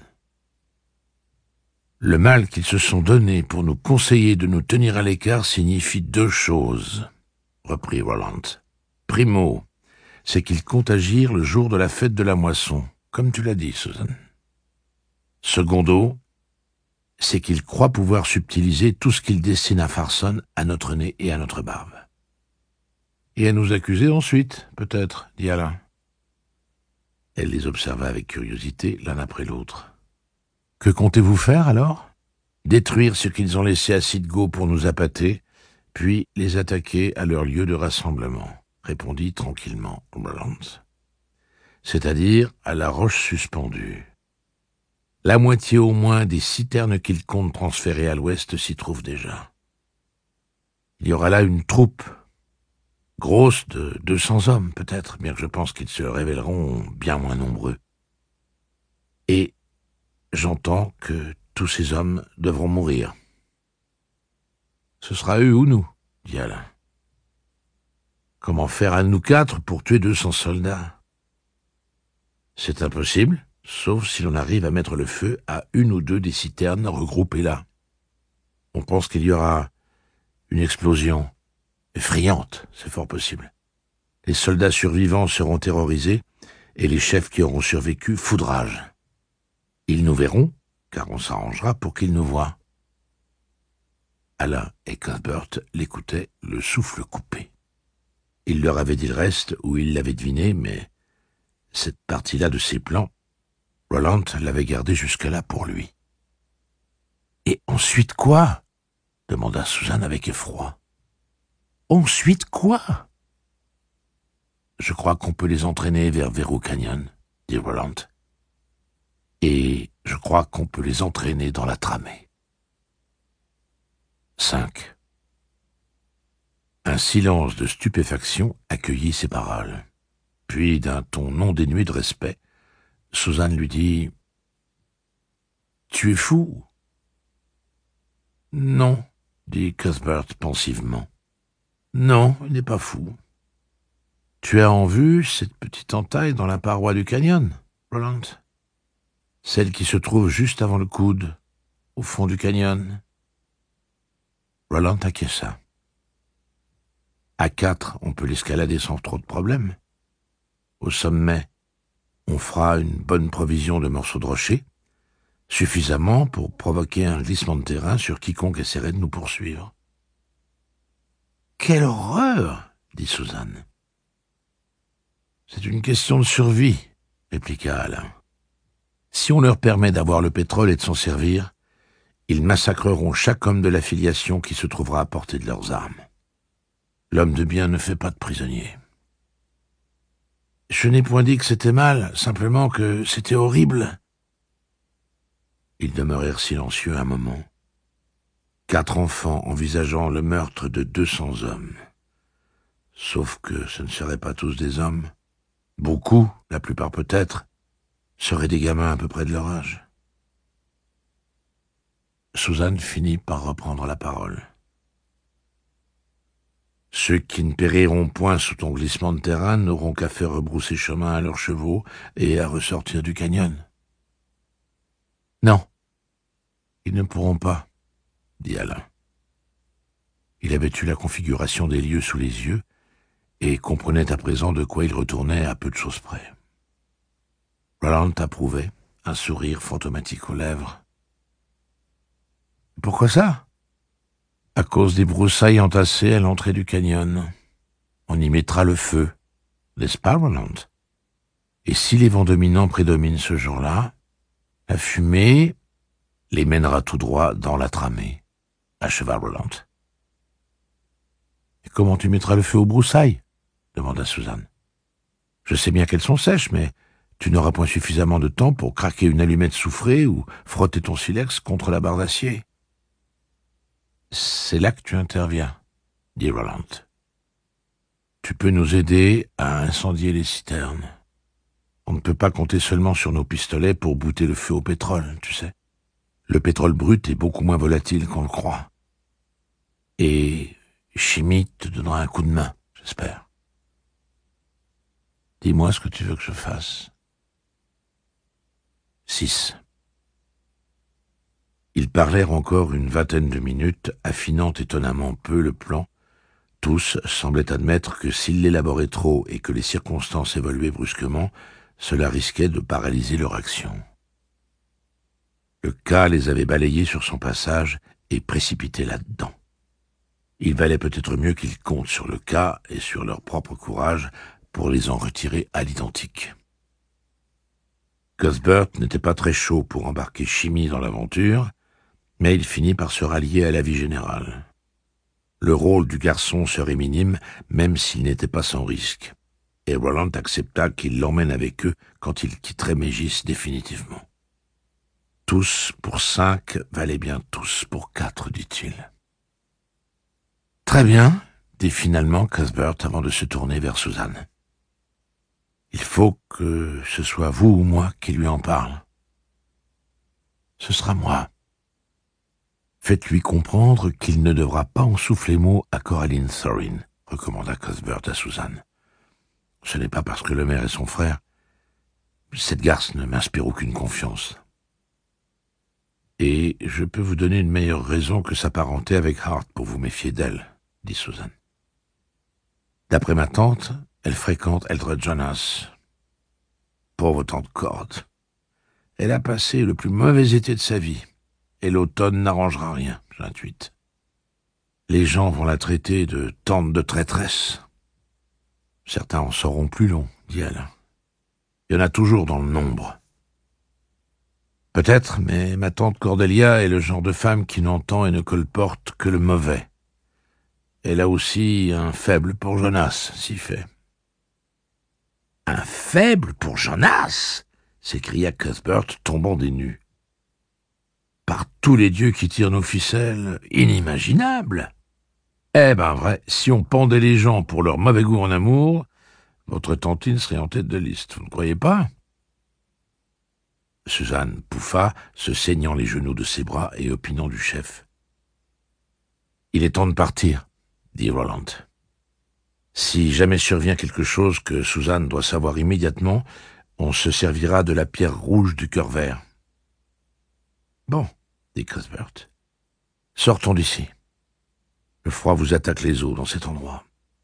Le mal qu'ils se sont donné pour nous conseiller de nous tenir à l'écart signifie 2 choses, reprit Roland. Primo, c'est qu'ils comptent agir le jour de la fête de la moisson, comme tu l'as dit, Susan. Secondo, c'est qu'ils croient pouvoir subtiliser tout ce qu'ils destinent à Farson, à notre nez et à notre barbe. Et à nous accuser ensuite, peut-être, dit Alain. Elle les observa avec curiosité, l'un après l'autre. Que comptez-vous faire, alors? Détruire ce qu'ils ont laissé à Citgo pour nous appâter, puis les attaquer à leur lieu de rassemblement, répondit tranquillement Roland. C'est-à-dire à la roche suspendue. La moitié au moins des citernes qu'ils comptent transférer à l'ouest s'y trouvent déjà. Il y aura là une troupe, grosse de 200 hommes peut-être, bien que je pense qu'ils se révéleront bien moins nombreux. Et j'entends que tous ces hommes devront mourir. Ce sera eux ou nous, dit Alain. Comment faire à nous 4 pour tuer 200 soldats? C'est impossible, sauf si l'on arrive à mettre le feu à 1 ou 2 des citernes regroupées là. On pense qu'il y aura une explosion effrayante, c'est fort possible. Les soldats survivants seront terrorisés et les chefs qui auront survécu foudragent. Ils nous verront, car on s'arrangera pour qu'ils nous voient. Alain et Cuthbert l'écoutaient, le souffle coupé. Il leur avait dit le reste, ou il l'avait deviné, mais cette partie-là de ses plans, Roland l'avait gardée jusque-là pour lui. « Et ensuite quoi ?» demanda Susan avec effroi. « Ensuite quoi ?» « Je crois qu'on peut les entraîner vers Verrou Canyon, » dit Roland. « Et je crois qu'on peut les entraîner dans la tramée. » 5. Un silence de stupéfaction accueillit ces paroles. Puis, d'un ton non dénué de respect, Susan lui dit « Tu es fou ?» « Non, » dit Cuthbert pensivement. « Non, il n'est pas fou. » « Tu as en vue cette petite entaille dans la paroi du canyon, Roland? Celle qui se trouve juste avant le coude, au fond du canyon. » Roland acquiesça. « À 4, on peut l'escalader sans trop de problème. Au sommet, on fera une bonne provision de morceaux de rocher, suffisamment pour provoquer un glissement de terrain sur quiconque essaierait de nous poursuivre. »« Quelle horreur !» dit Susan. « C'est une question de survie, » répliqua Alain. « Si on leur permet d'avoir le pétrole et de s'en servir, ils massacreront chaque homme de l'affiliation qui se trouvera à portée de leurs armes. L'homme de bien ne fait pas de prisonniers. » « Je n'ai point dit que c'était mal, simplement que c'était horrible. » Ils demeurèrent silencieux un moment. 4 enfants envisageant le meurtre de 200 hommes. Sauf que ce ne seraient pas tous des hommes. Beaucoup, la plupart peut-être, seraient des gamins à peu près de leur âge. Susan finit par reprendre la parole. « Ceux qui ne périront point sous ton glissement de terrain n'auront qu'à faire rebrousser chemin à leurs chevaux et à ressortir du canyon. »« Non, ils ne pourront pas, » dit Alain. Il avait eu la configuration des lieux sous les yeux et comprenait à présent de quoi il retournait à peu de choses près. Roland approuvait, un sourire fantomatique aux lèvres. « Pourquoi ça ? » À cause des broussailles entassées à l'entrée du canyon. On y mettra le feu, n'est-ce pas, Roland? Et si les vents dominants prédominent ce jour-là, la fumée les mènera tout droit dans la tramée, acheva Roland. « Et comment tu mettras le feu aux broussailles ?» demanda Susan. « Je sais bien qu'elles sont sèches, mais tu n'auras point suffisamment de temps pour craquer une allumette soufrée ou frotter ton silex contre la barre d'acier. » « C'est là que tu interviens, » dit Roland. « Tu peux nous aider à incendier les citernes. On ne peut pas compter seulement sur nos pistolets pour bouter le feu au pétrole, tu sais. Le pétrole brut est beaucoup moins volatile qu'on le croit. Et Chimie te donnera un coup de main, j'espère. Dis-moi ce que tu veux que je fasse. 6. Ils parlèrent encore une vingtaine de minutes, affinant étonnamment peu le plan. Tous semblaient admettre que s'ils l'élaboraient trop et que les circonstances évoluaient brusquement, cela risquait de paralyser leur action. Le cas les avait balayés sur son passage et précipités là-dedans. Il valait peut-être mieux qu'ils comptent sur le cas et sur leur propre courage pour les en retirer à l'identique. Cuthbert n'était pas très chaud pour embarquer Chimie dans l'aventure, mais il finit par se rallier à l'avis général. Le rôle du garçon serait minime, même s'il n'était pas sans risque, et Roland accepta qu'il l'emmène avec eux quand il quitterait Mégis définitivement. Tous pour 5 valaient bien tous pour 4, dit-il. Très bien, dit finalement Cuthbert avant de se tourner vers Suzanne. Il faut que ce soit vous ou moi qui lui en parle. Ce sera moi. Faites-lui comprendre qu'il ne devra pas en souffler mot à Coraline Thorin, recommanda Cuthbert à Suzanne. Ce n'est pas parce que le maire est son frère. Cette garce ne m'inspire aucune confiance. Et je peux vous donner une meilleure raison que sa parenté avec Hart pour vous méfier d'elle, dit Suzanne. D'après ma tante, elle fréquente Eldred Jonas. Pauvre tante Cord. Elle a passé le plus mauvais été de sa vie, et l'automne n'arrangera rien, j'intuite. Les gens vont la traiter de tante de traîtresse. Certains en sauront plus long, dit elle. Il y en a toujours dans le nombre. Peut-être, mais ma tante Cordelia est le genre de femme qui n'entend et ne colporte que le mauvais. Elle a aussi un faible pour Jonas, si fait. « Un faible pour Jonas !» s'écria Cuthbert, tombant des nues. « Par tous les dieux qui tirent nos ficelles, inimaginable ! Eh ben vrai, si on pendait les gens pour leur mauvais goût en amour, votre tantine serait en tête de liste, vous ne croyez pas ?» Suzanne pouffa, se saignant les genoux de ses bras et opinant du chef. « Il est temps de partir, » dit Roland. « Si jamais survient quelque chose que Suzanne doit savoir immédiatement, on se servira de la pierre rouge du cœur vert. »« Bon, » dit Cuthbert. « Sortons d'ici. Le froid vous attaque les os dans cet endroit. »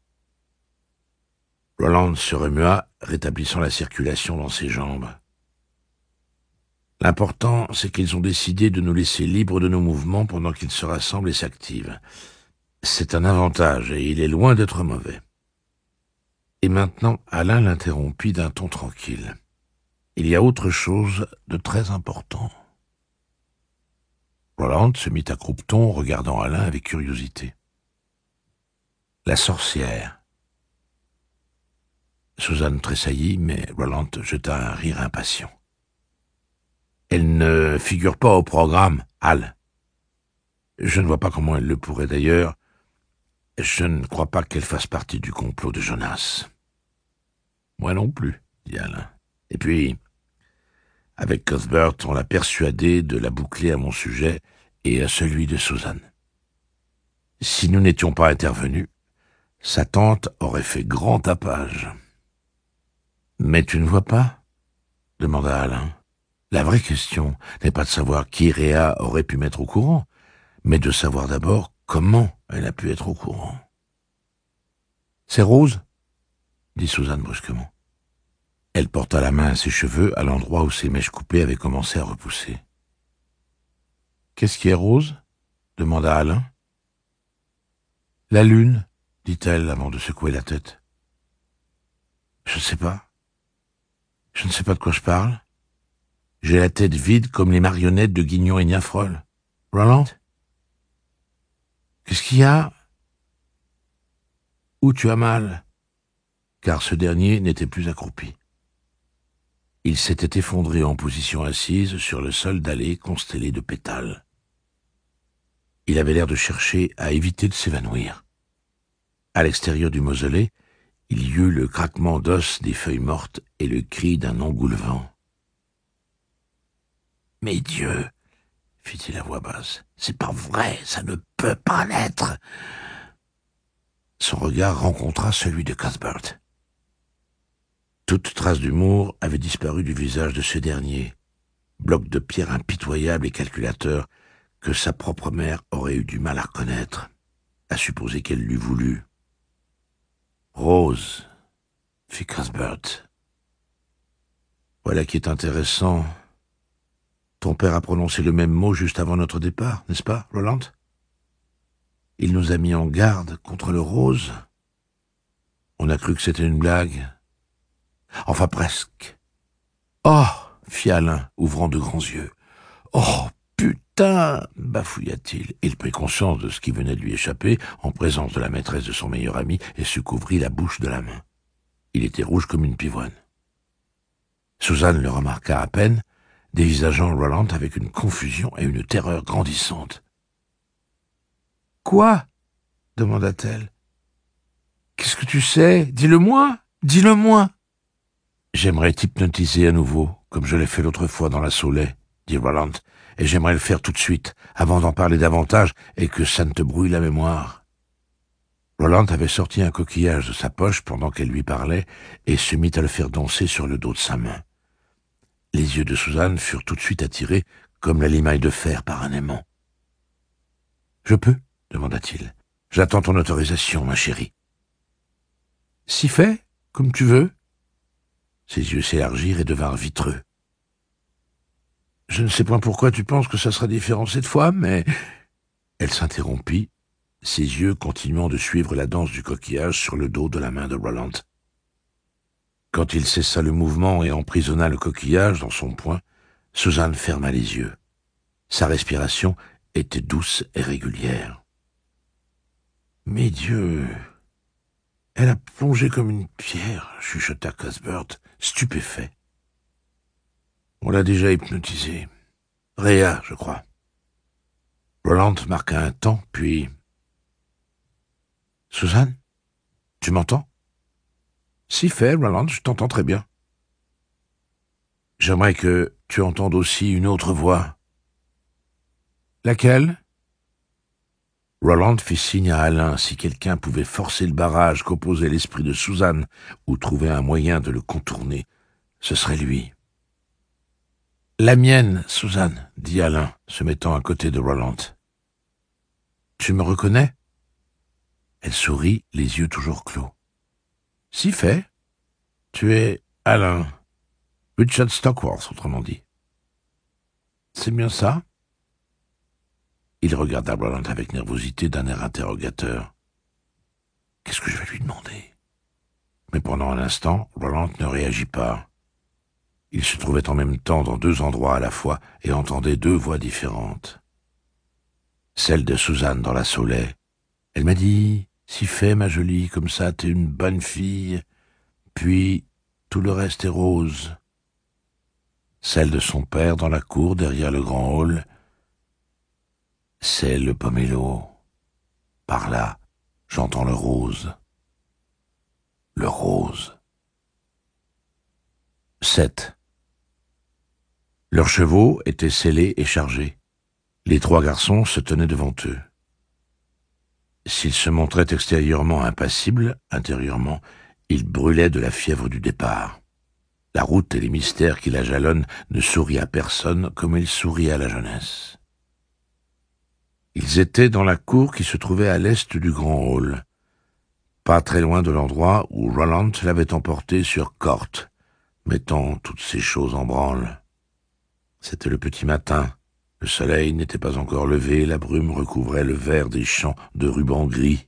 Roland se remua, rétablissant la circulation dans ses jambes. L'important, c'est qu'ils ont décidé de nous laisser libres de nos mouvements pendant qu'ils se rassemblent et s'activent. C'est un avantage, et il est loin d'être mauvais. Et maintenant, Alain l'interrompit d'un ton tranquille. Il y a autre chose de très important. Roland se mit à croupeton, regardant Alain avec curiosité. La sorcière. Suzanne tressaillit, mais Roland jeta un rire impatient. Elle ne figure pas au programme, Al. Je ne vois pas comment elle le pourrait d'ailleurs. Je ne crois pas qu'elle fasse partie du complot de Jonas. Moi non plus, dit Alain. Et puis, avec Cuthbert, on l'a persuadé de la boucler à mon sujet et à celui de Suzanne. Si nous n'étions pas intervenus, sa tante aurait fait grand tapage. Mais tu ne vois pas ? Demanda Alain. La vraie question n'est pas de savoir qui Réa aurait pu mettre au courant, mais de savoir d'abord comment elle a pu être au courant. « C'est Rose ?» dit Suzanne brusquement. Elle porta la main à ses cheveux, à l'endroit où ses mèches coupées avaient commencé à repousser. « Qu'est-ce qui est Rose ?» demanda Alain. « La lune, » dit-elle avant de secouer la tête. « Je ne sais pas. Je ne sais pas de quoi je parle. J'ai la tête vide comme les marionnettes de Guignon et Niafrol. Roland ? Qu'est-ce qu'il y a ? Où tu as mal ? » Car ce dernier n'était plus accroupi. Il s'était effondré en position assise sur le sol dallé constellé de pétales. Il avait l'air de chercher à éviter de s'évanouir. À l'extérieur du mausolée, il y eut le craquement d'os des feuilles mortes et le cri d'un engoulevent. « Mes dieux ! fit-il à voix basse. « C'est pas vrai, ça ne peut pas l'être. » Son regard rencontra celui de Cuthbert. Toute trace d'humour avait disparu du visage de ce dernier, bloc de pierre impitoyable et calculateur que sa propre mère aurait eu du mal à reconnaître, à supposer qu'elle l'eût voulu. « Rose, » fit Cuthbert. « Voilà qui est intéressant. Ton père a prononcé le même mot juste avant notre départ, n'est-ce pas, Roland? Il nous a mis en garde contre le rose. On a cru que c'était une blague. Enfin, presque. Oh, fit Alain, ouvrant de grands yeux. Oh, putain, bafouilla-t-il. Il prit conscience de ce qui venait de lui échapper en présence de la maîtresse de son meilleur ami et se couvrit la bouche de la main. Il était rouge comme une pivoine. Suzanne le remarqua à peine, dévisageant Roland avec une confusion et une terreur grandissantes. « Quoi ?» demanda-t-elle. « Qu'est-ce que tu sais? Dis-le-moi, dis-le-moi !»« J'aimerais t'hypnotiser à nouveau, comme je l'ai fait l'autre fois dans la Saulay, dit Roland, et j'aimerais le faire tout de suite, avant d'en parler davantage et que ça ne te brouille la mémoire. » Roland avait sorti un coquillage de sa poche pendant qu'elle lui parlait et se mit à le faire danser sur le dos de sa main. Les yeux de Suzanne furent tout de suite attirés comme la limaille de fer par un aimant. « Je peux ?» demanda-t-il. « J'attends ton autorisation, ma chérie. »« Si fait, comme tu veux. » Ses yeux s'élargirent et devinrent vitreux. « Je ne sais point pourquoi tu penses que ça sera différent cette fois, mais... » Elle s'interrompit, ses yeux continuant de suivre la danse du coquillage sur le dos de la main de Roland. Quand il cessa le mouvement et emprisonna le coquillage dans son poing, Suzanne ferma les yeux. Sa respiration était douce et régulière. « Mes dieux! Elle a plongé comme une pierre, » chuchota Cuthbert, stupéfait. « On l'a déjà hypnotisée. Réa, je crois. » Roland marqua un temps, puis... « Suzanne, tu m'entends? » « Si fait, Roland, je t'entends très bien. »« J'aimerais que tu entendes aussi une autre voix. »« Laquelle ?» Roland fit signe à Alain si quelqu'un pouvait forcer le barrage qu'opposait l'esprit de Suzanne ou trouver un moyen de le contourner. Ce serait lui. « La mienne, Suzanne, » dit Alain, se mettant à côté de Roland. « Tu me reconnais ?» Elle sourit, les yeux toujours clos. « Si fait. Tu es Alain. Richard Stockworth, autrement dit. »« C'est bien ça ?» Il regarda Roland avec nervosité d'un air interrogateur. « Qu'est-ce que je vais lui demander ?» Mais pendant un instant, Roland ne réagit pas. Il se trouvait en même temps dans deux endroits à la fois et entendait deux voix différentes. Celle de Suzanne dans la Saulay. Elle m'a dit... Si fait, ma jolie, comme ça, t'es une bonne fille. Puis, tout le reste est rose. Celle de son père dans la cour, derrière le grand hall. C'est le pomelo. Par là, j'entends le rose. Le rose. 7. Leurs chevaux étaient sellés et chargés. Les trois garçons se tenaient devant eux. S'ils se montraient extérieurement impassibles, intérieurement, ils brûlaient de la fièvre du départ. La route et les mystères qui la jalonnent ne sourient à personne comme ils sourient à la jeunesse. Ils étaient dans la cour qui se trouvait à l'est du grand hall, pas très loin de l'endroit où Roland l'avait emporté sur Court, mettant toutes ces choses en branle. C'était le petit matin. Le soleil n'était pas encore levé, la brume recouvrait le vert des champs de rubans gris.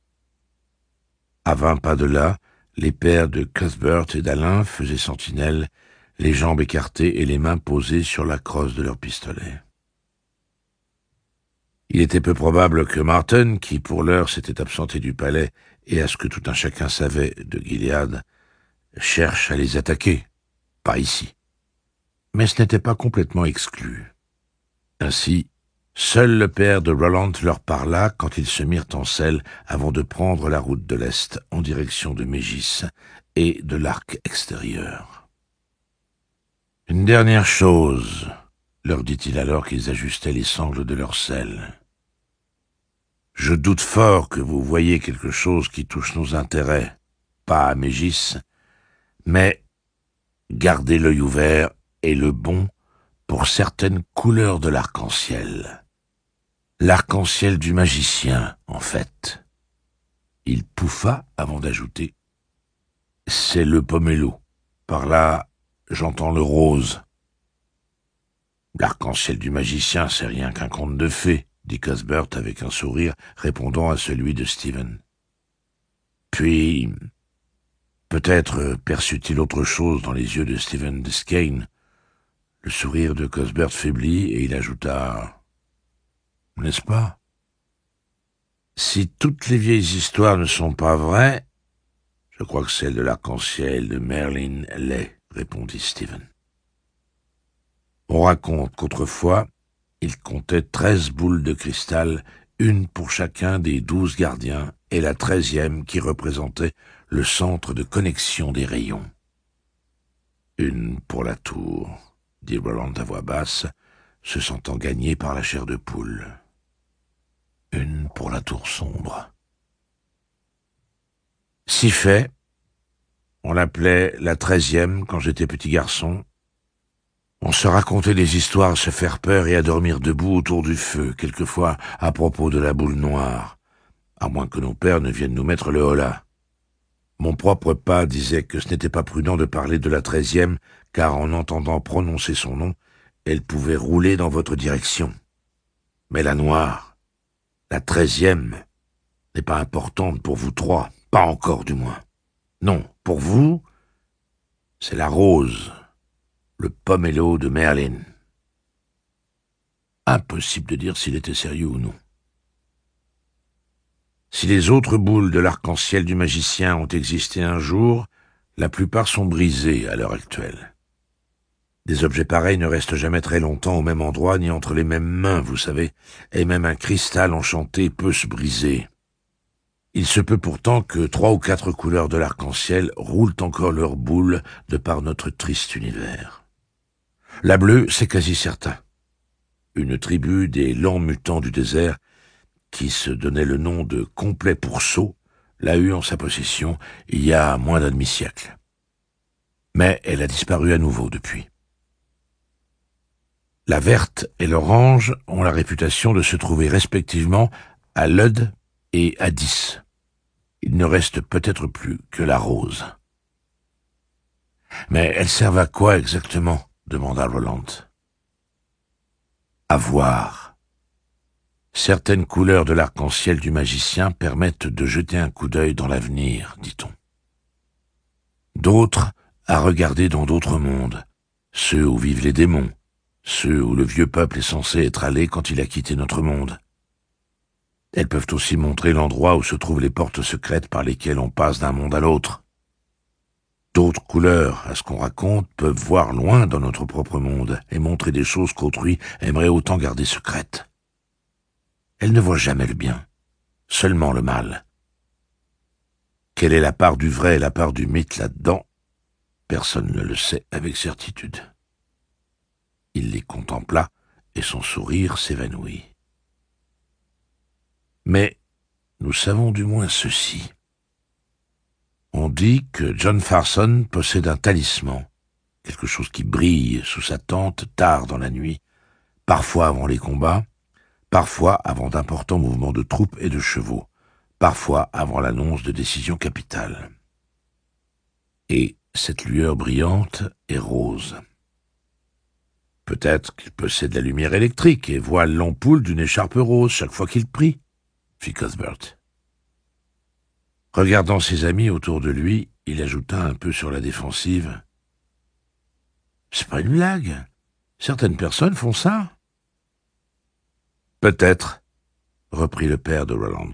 À 20 pas de là, les pères de Cuthbert et d'Alain faisaient sentinelle, les jambes écartées et les mains posées sur la crosse de leurs pistolets. Il était peu probable que Martin, qui pour l'heure s'était absenté du palais et à ce que tout un chacun savait de Gilead, cherche à les attaquer, pas ici. Mais ce n'était pas complètement exclu. Ainsi, seul le père de Roland leur parla quand ils se mirent en selle avant de prendre la route de l'Est en direction de Mégis et de l'arc extérieur. « Une dernière chose, » leur dit-il alors qu'ils ajustaient les sangles de leur selle. Je doute fort que vous voyiez quelque chose qui touche nos intérêts, pas à Mégis, mais gardez l'œil ouvert et le bon pour certaines couleurs de l'arc-en-ciel. L'arc-en-ciel du magicien, en fait. Il pouffa avant d'ajouter « C'est le pomelo. Par là, j'entends le rose. » L'arc-en-ciel du magicien, c'est rien qu'un conte de fées, dit Cuthbert avec un sourire répondant à celui de Stephen. Puis, peut-être perçut-il autre chose dans les yeux de Stephen Descain. Le sourire de Cuthbert faiblit et il ajouta « N'est-ce pas ? Si toutes les vieilles histoires ne sont pas vraies, je crois que celle de l'arc-en-ciel de Merlin l'est, répondit Stephen. On raconte qu'autrefois, il comptait 13 boules de cristal, une pour chacun des 12 gardiens, et la 13e qui représentait le centre de connexion des rayons. Une pour la tour, dit Roland à voix basse, se sentant gagné par la chair de poule. Une pour la tour sombre. Si fait, on l'appelait la 13e quand j'étais petit garçon. On se racontait des histoires à se faire peur et à dormir debout autour du feu, quelquefois à propos de la boule noire, à moins que nos pères ne viennent nous mettre le holà. Mon propre pas disait que ce n'était pas prudent de parler de la 13e, car en entendant prononcer son nom, elle pouvait rouler dans votre direction. Mais la noire, la 13e, n'est pas importante pour vous trois, pas encore du moins. Non, pour vous, c'est la rose, le pomelo de Merlin. Impossible de dire s'il était sérieux ou non. Si les autres boules de l'arc-en-ciel du magicien ont existé un jour, la plupart sont brisées à l'heure actuelle. Des objets pareils ne restent jamais très longtemps au même endroit ni entre les mêmes mains, vous savez, et même un cristal enchanté peut se briser. Il se peut pourtant que 3 ou 4 couleurs de l'arc-en-ciel roulent encore leurs boules de par notre triste univers. La bleue, c'est quasi certain. Une tribu des lents mutants du désert, qui se donnait le nom de complet pourceau, l'a eue en sa possession il y a moins d'un demi-siècle. Mais elle a disparu à nouveau depuis. La verte et l'orange ont la réputation de se trouver respectivement à Lud et à 10. Il ne reste peut-être plus que la rose. Mais elles servent à quoi exactement ? Demanda Roland. À voir. Certaines couleurs de l'arc-en-ciel du magicien permettent de jeter un coup d'œil dans l'avenir, dit-on. D'autres à regarder dans d'autres mondes, ceux où vivent les démons, ceux où le vieux peuple est censé être allé quand il a quitté notre monde. Elles peuvent aussi montrer l'endroit où se trouvent les portes secrètes par lesquelles on passe d'un monde à l'autre. D'autres couleurs, à ce qu'on raconte, peuvent voir loin dans notre propre monde et montrer des choses qu'autrui aimerait autant garder secrètes. Elles ne voient jamais le bien, seulement le mal. Quelle est la part du vrai et la part du mythe là-dedans ? Personne ne le sait avec certitude. Il les contempla et son sourire s'évanouit. Mais nous savons du moins ceci. On dit que John Farson possède un talisman, quelque chose qui brille sous sa tente tard dans la nuit, parfois avant les combats, parfois avant d'importants mouvements de troupes et de chevaux, parfois avant l'annonce de décisions capitales. Et cette lueur brillante est rose. Peut-être qu'il possède la lumière électrique et voile l'ampoule d'une écharpe rose chaque fois qu'il prie, fit Cuthbert. Regardant ses amis autour de lui, il ajouta un peu sur la défensive. « C'est pas une blague. Certaines personnes font ça. »« Peut-être, » reprit le père de Roland.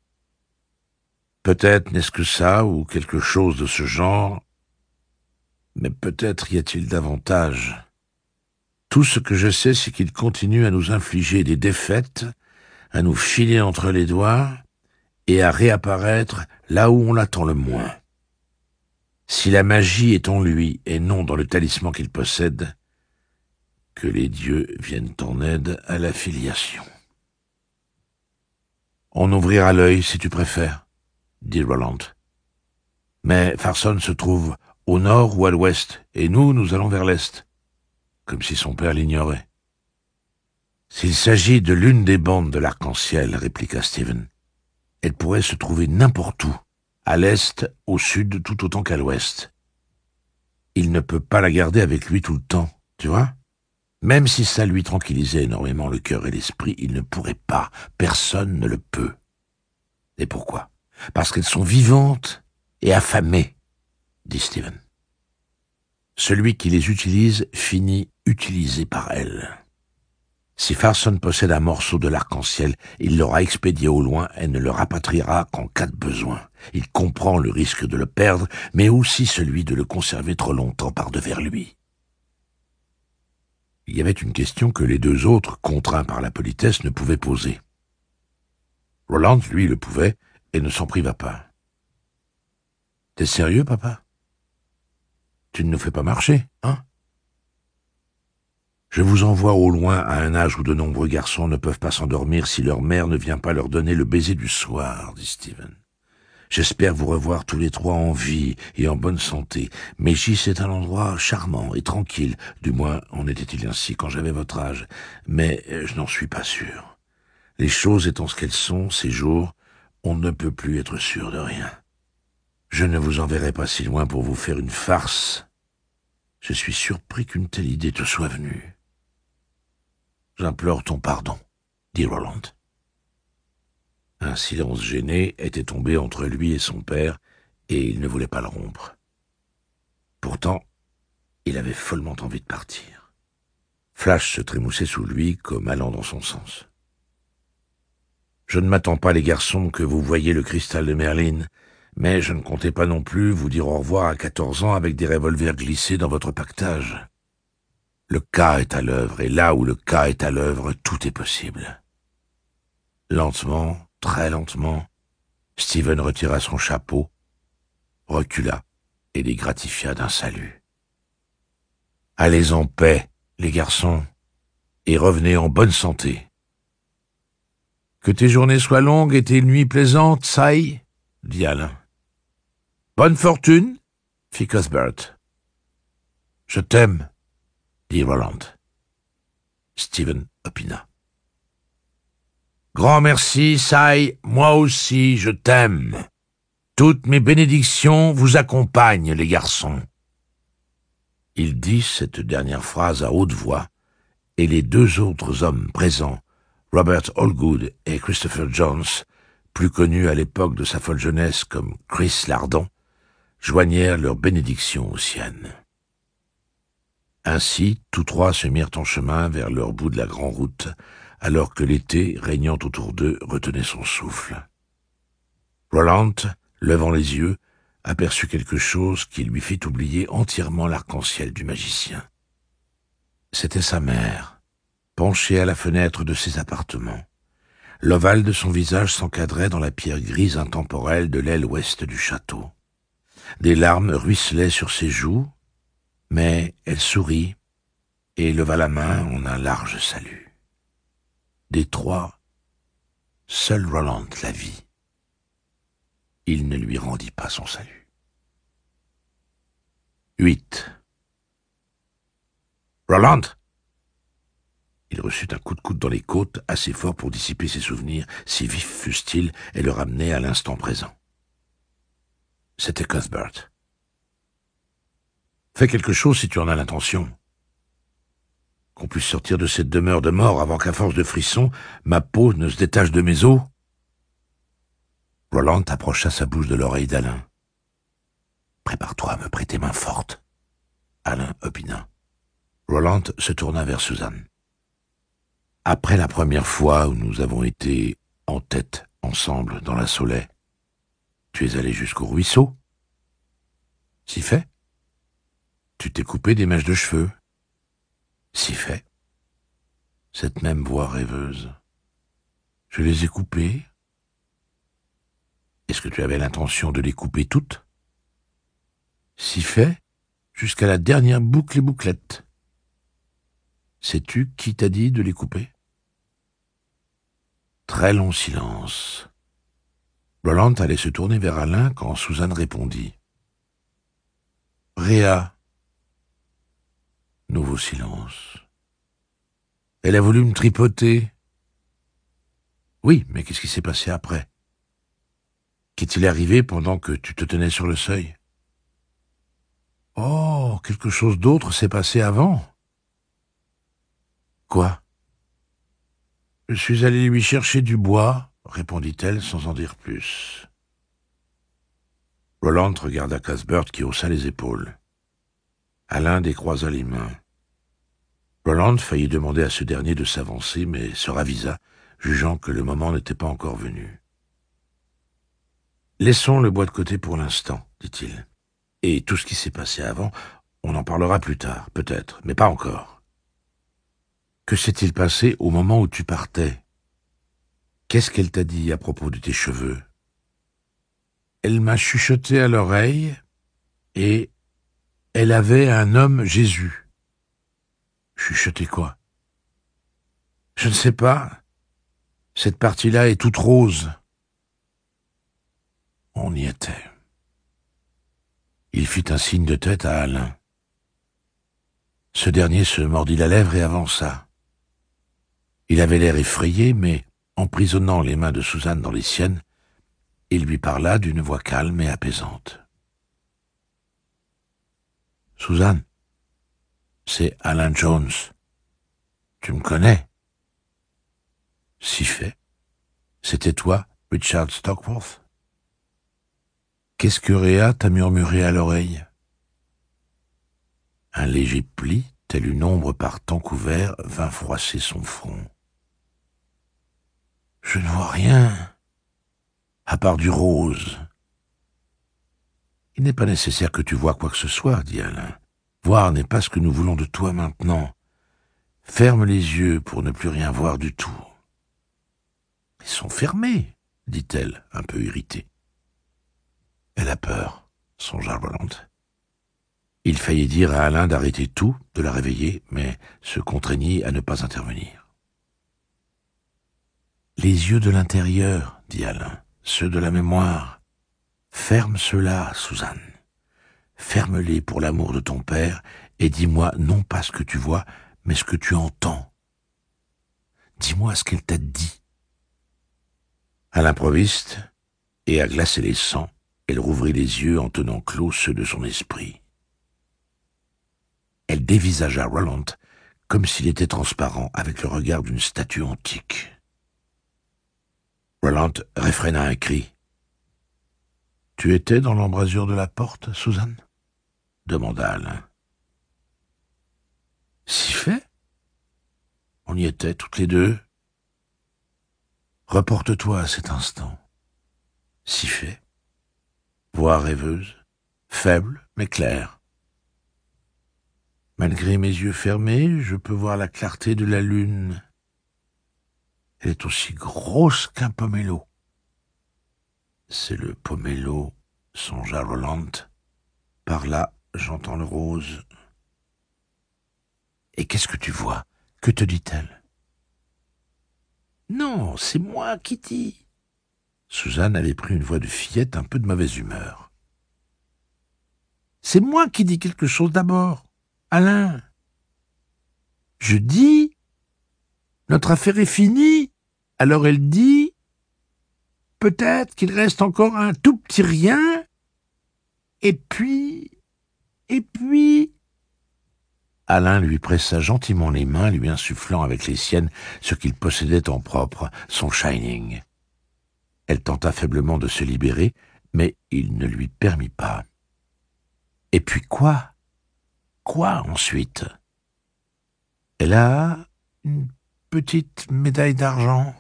« Peut-être n'est-ce que ça, ou quelque chose de ce genre, mais peut-être y a-t-il davantage. Tout ce que je sais, c'est qu'il continue à nous infliger des défaites, à nous filer entre les doigts, et à réapparaître là où on l'attend le moins. Si la magie est en lui et non dans le talisman qu'il possède, Que les dieux viennent en aide à la filiation. On ouvrira l'œil si tu préfères, dit Roland. Mais Farson se trouve au nord ou à l'ouest, et nous allons vers l'est, comme si son père l'ignorait. S'il s'agit de l'une des bandes de l'arc-en-ciel, répliqua Stephen, elle pourrait se trouver n'importe où, à l'est, au sud, tout autant qu'à l'ouest. Il ne peut pas la garder avec lui tout le temps, tu vois ? Même si ça lui tranquillisait énormément le cœur et l'esprit, il ne pourrait pas, personne ne le peut. Et pourquoi ? Parce qu'elles sont vivantes et affamées, dit Stephen. Celui qui les utilise finit utilisé par elles. Si Farson possède un morceau de l'arc-en-ciel, il l'aura expédié au loin et ne le rapatriera qu'en cas de besoin. Il comprend le risque de le perdre, mais aussi celui de le conserver trop longtemps par-devers lui. Il y avait une question que les deux autres, contraints par la politesse, ne pouvaient poser. Roland, lui, le pouvait et ne s'en priva pas. « T'es sérieux, papa ? Tu ne nous fais pas marcher, hein ? Je vous envoie au loin à un âge où de nombreux garçons ne peuvent pas s'endormir si leur mère ne vient pas leur donner le baiser du soir, dit Stephen. J'espère vous revoir tous les trois en vie et en bonne santé. Mégis est un endroit charmant et tranquille. Du moins, en était-il ainsi quand j'avais votre âge. Mais je n'en suis pas sûr. Les choses étant ce qu'elles sont, ces jours, on ne peut plus être sûr de rien. Je ne vous enverrai pas si loin pour vous faire une farce. Je suis surpris qu'une telle idée te soit venue. J'implore ton pardon, dit Roland. Un silence gêné était tombé entre lui et son père, et il ne voulait pas le rompre. Pourtant, il avait follement envie de partir. Flash se trémoussait sous lui comme allant dans son sens. « Je ne m'attends pas, les garçons, que vous voyiez le cristal de Merlin, mais je ne comptais pas non plus vous dire au revoir à 14 ans avec des revolvers glissés dans votre pactage. Le cas est à l'œuvre, et là où le cas est à l'œuvre, tout est possible. » Lentement, très lentement, Stephen retira son chapeau, recula et les gratifia d'un salut. « Allez en paix, les garçons, et revenez en bonne santé. »« Que tes journées soient longues et tes nuits plaisantes, Sai, » dit Alain. « Bonne fortune, » fit Cuthbert. « Je t'aime, » dit Roland. Stephen opina. « Grand merci, Sai, moi aussi, je t'aime. Toutes mes bénédictions vous accompagnent, les garçons. » Il dit cette dernière phrase à haute voix, et les deux autres hommes présents, Robert Allgood et Christopher Jones, plus connus à l'époque de sa folle jeunesse comme Chris l'Ardent, joignèrent leurs bénédictions aux siennes. Ainsi, tous trois se mirent en chemin vers leur bout de la grande route, alors que l'été, régnant autour d'eux, retenait son souffle. Roland, levant les yeux, aperçut quelque chose qui lui fit oublier entièrement l'arc-en-ciel du magicien. C'était sa mère, penchée à la fenêtre de ses appartements. L'ovale de son visage s'encadrait dans la pierre grise intemporelle de l'aile ouest du château. Des larmes ruisselaient sur ses joues, mais elle sourit et leva la main en un large salut. Des trois, seul Roland la vit. Il ne lui rendit pas son salut. 8. Roland! Il reçut un coup de coude dans les côtes, assez fort pour dissiper ses souvenirs, si vifs fussent-ils, et le ramener à l'instant présent. C'était Cuthbert. « Fais quelque chose si tu en as l'intention. Qu'on puisse sortir de cette demeure de mort avant qu'à force de frissons, ma peau ne se détache de mes os. » Roland approcha sa bouche de l'oreille d'Alain. « Prépare-toi à me prêter main forte. » Alain opina. Roland se tourna vers Suzanne. « Après la première fois où nous avons été en tête ensemble dans la Saulaie, tu es allé jusqu'au ruisseau. Si fait. Tu t'es coupé des mèches de cheveux. Si fait. Cette même voix rêveuse. Je les ai coupées. Est-ce que tu avais l'intention de les couper toutes? Si fait, jusqu'à la dernière boucle et bouclette. Sais-tu qui t'a dit de les couper? Très long silence. Roland allait se tourner vers Alain quand Suzanne répondit. Réa. Nouveau silence. Elle a voulu me tripoter. Oui, mais qu'est-ce qui s'est passé après? Qu'est-il arrivé pendant que tu te tenais sur le seuil? Oh, quelque chose d'autre s'est passé avant. Quoi? Je suis allé lui chercher du bois, répondit-elle sans en dire plus. Roland regarda Cuthbert qui haussa les épaules. Alain décroisa les mains. Roland faillit demander à ce dernier de s'avancer, mais se ravisa, jugeant que le moment n'était pas encore venu. « Laissons le bois de côté pour l'instant, dit-il. Et tout ce qui s'est passé avant, on en parlera plus tard, peut-être, mais pas encore. Que s'est-il passé au moment où tu partais? Qu'est-ce qu'elle t'a dit à propos de tes cheveux? Elle m'a chuchoté à l'oreille, et elle avait un homme Jésus. Chuchoté quoi? Je ne sais pas. Cette partie-là est toute rose. On y était. Il fit un signe de tête à Alain. Ce dernier se mordit la lèvre et avança. Il avait l'air effrayé, mais, emprisonnant les mains de Suzanne dans les siennes, il lui parla d'une voix calme et apaisante. « Suzanne, c'est Alain Jones. Tu me connais? » « Si fait. C'était toi, Richard Stockworth? Qu'est-ce que Réa t'a murmuré à l'oreille? » Un léger pli, tel une ombre par temps couvert, vint froisser son front. « Je ne vois rien, à part du rose. »« Il n'est pas nécessaire que tu voies quoi que ce soit, dit Alain. Voir n'est pas ce que nous voulons de toi maintenant. Ferme les yeux pour ne plus rien voir du tout. » « Ils sont fermés, dit-elle, un peu irritée. Elle a peur, songea Roland. Il faillit dire à Alain d'arrêter tout, de la réveiller, mais se contraignit à ne pas intervenir. « Les yeux de l'intérieur, dit Alain, ceux de la mémoire. Ferme ceux-là, Suzanne. Ferme-les pour l'amour de ton père et dis-moi non pas ce que tu vois, mais ce que tu entends. Dis-moi ce qu'elle t'a dit. » À l'improviste, et à glacer les sangs, elle rouvrit les yeux en tenant clos ceux de son esprit. Elle dévisagea Roland comme s'il était transparent avec le regard d'une statue antique. Roland réfréna un cri. « Tu étais dans l'embrasure de la porte, Suzanne ?» demanda Alain. « Si fait. On y était toutes les deux. Reporte-toi à cet instant. Si fait. Voix rêveuse, faible mais claire. Malgré mes yeux fermés, je peux voir la clarté de la lune. Elle est aussi grosse qu'un pomelo. C'est le pomelo, songea Roland. Par là, j'entends le rose. Et qu'est-ce que tu vois? Que te dit-elle? Non, c'est moi qui dis. Suzanne avait pris une voix de fillette un peu de mauvaise humeur. C'est moi qui dis quelque chose d'abord, Alain. Je dis, notre affaire est finie. Alors elle dit, peut-être qu'il reste encore un tout petit rien. Et puis... Alain lui pressa gentiment les mains, lui insufflant avec les siennes ce qu'il possédait en propre, son Shining. Elle tenta faiblement de se libérer, mais il ne lui permit pas. Et puis quoi? Quoi ensuite? Elle a une petite médaille d'argent.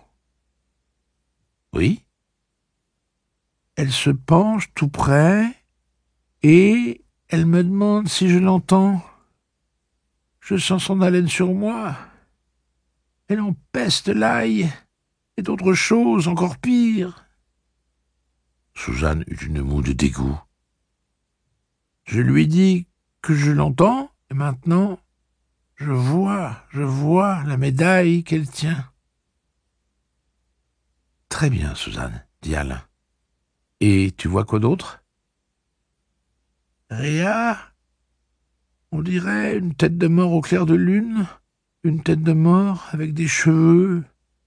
Oui? Elle se penche tout près et elle me demande si je l'entends. Je sens son haleine sur moi. Elle empeste l'ail et d'autres choses encore pires. Suzanne eut une moue de dégoût. Je lui dis que je l'entends, et maintenant, Je vois la médaille qu'elle tient. Très bien, Suzanne, dit Alain. Et tu vois quoi d'autre? Réa, on dirait une tête de mort au clair de lune, une tête de mort avec des cheveux.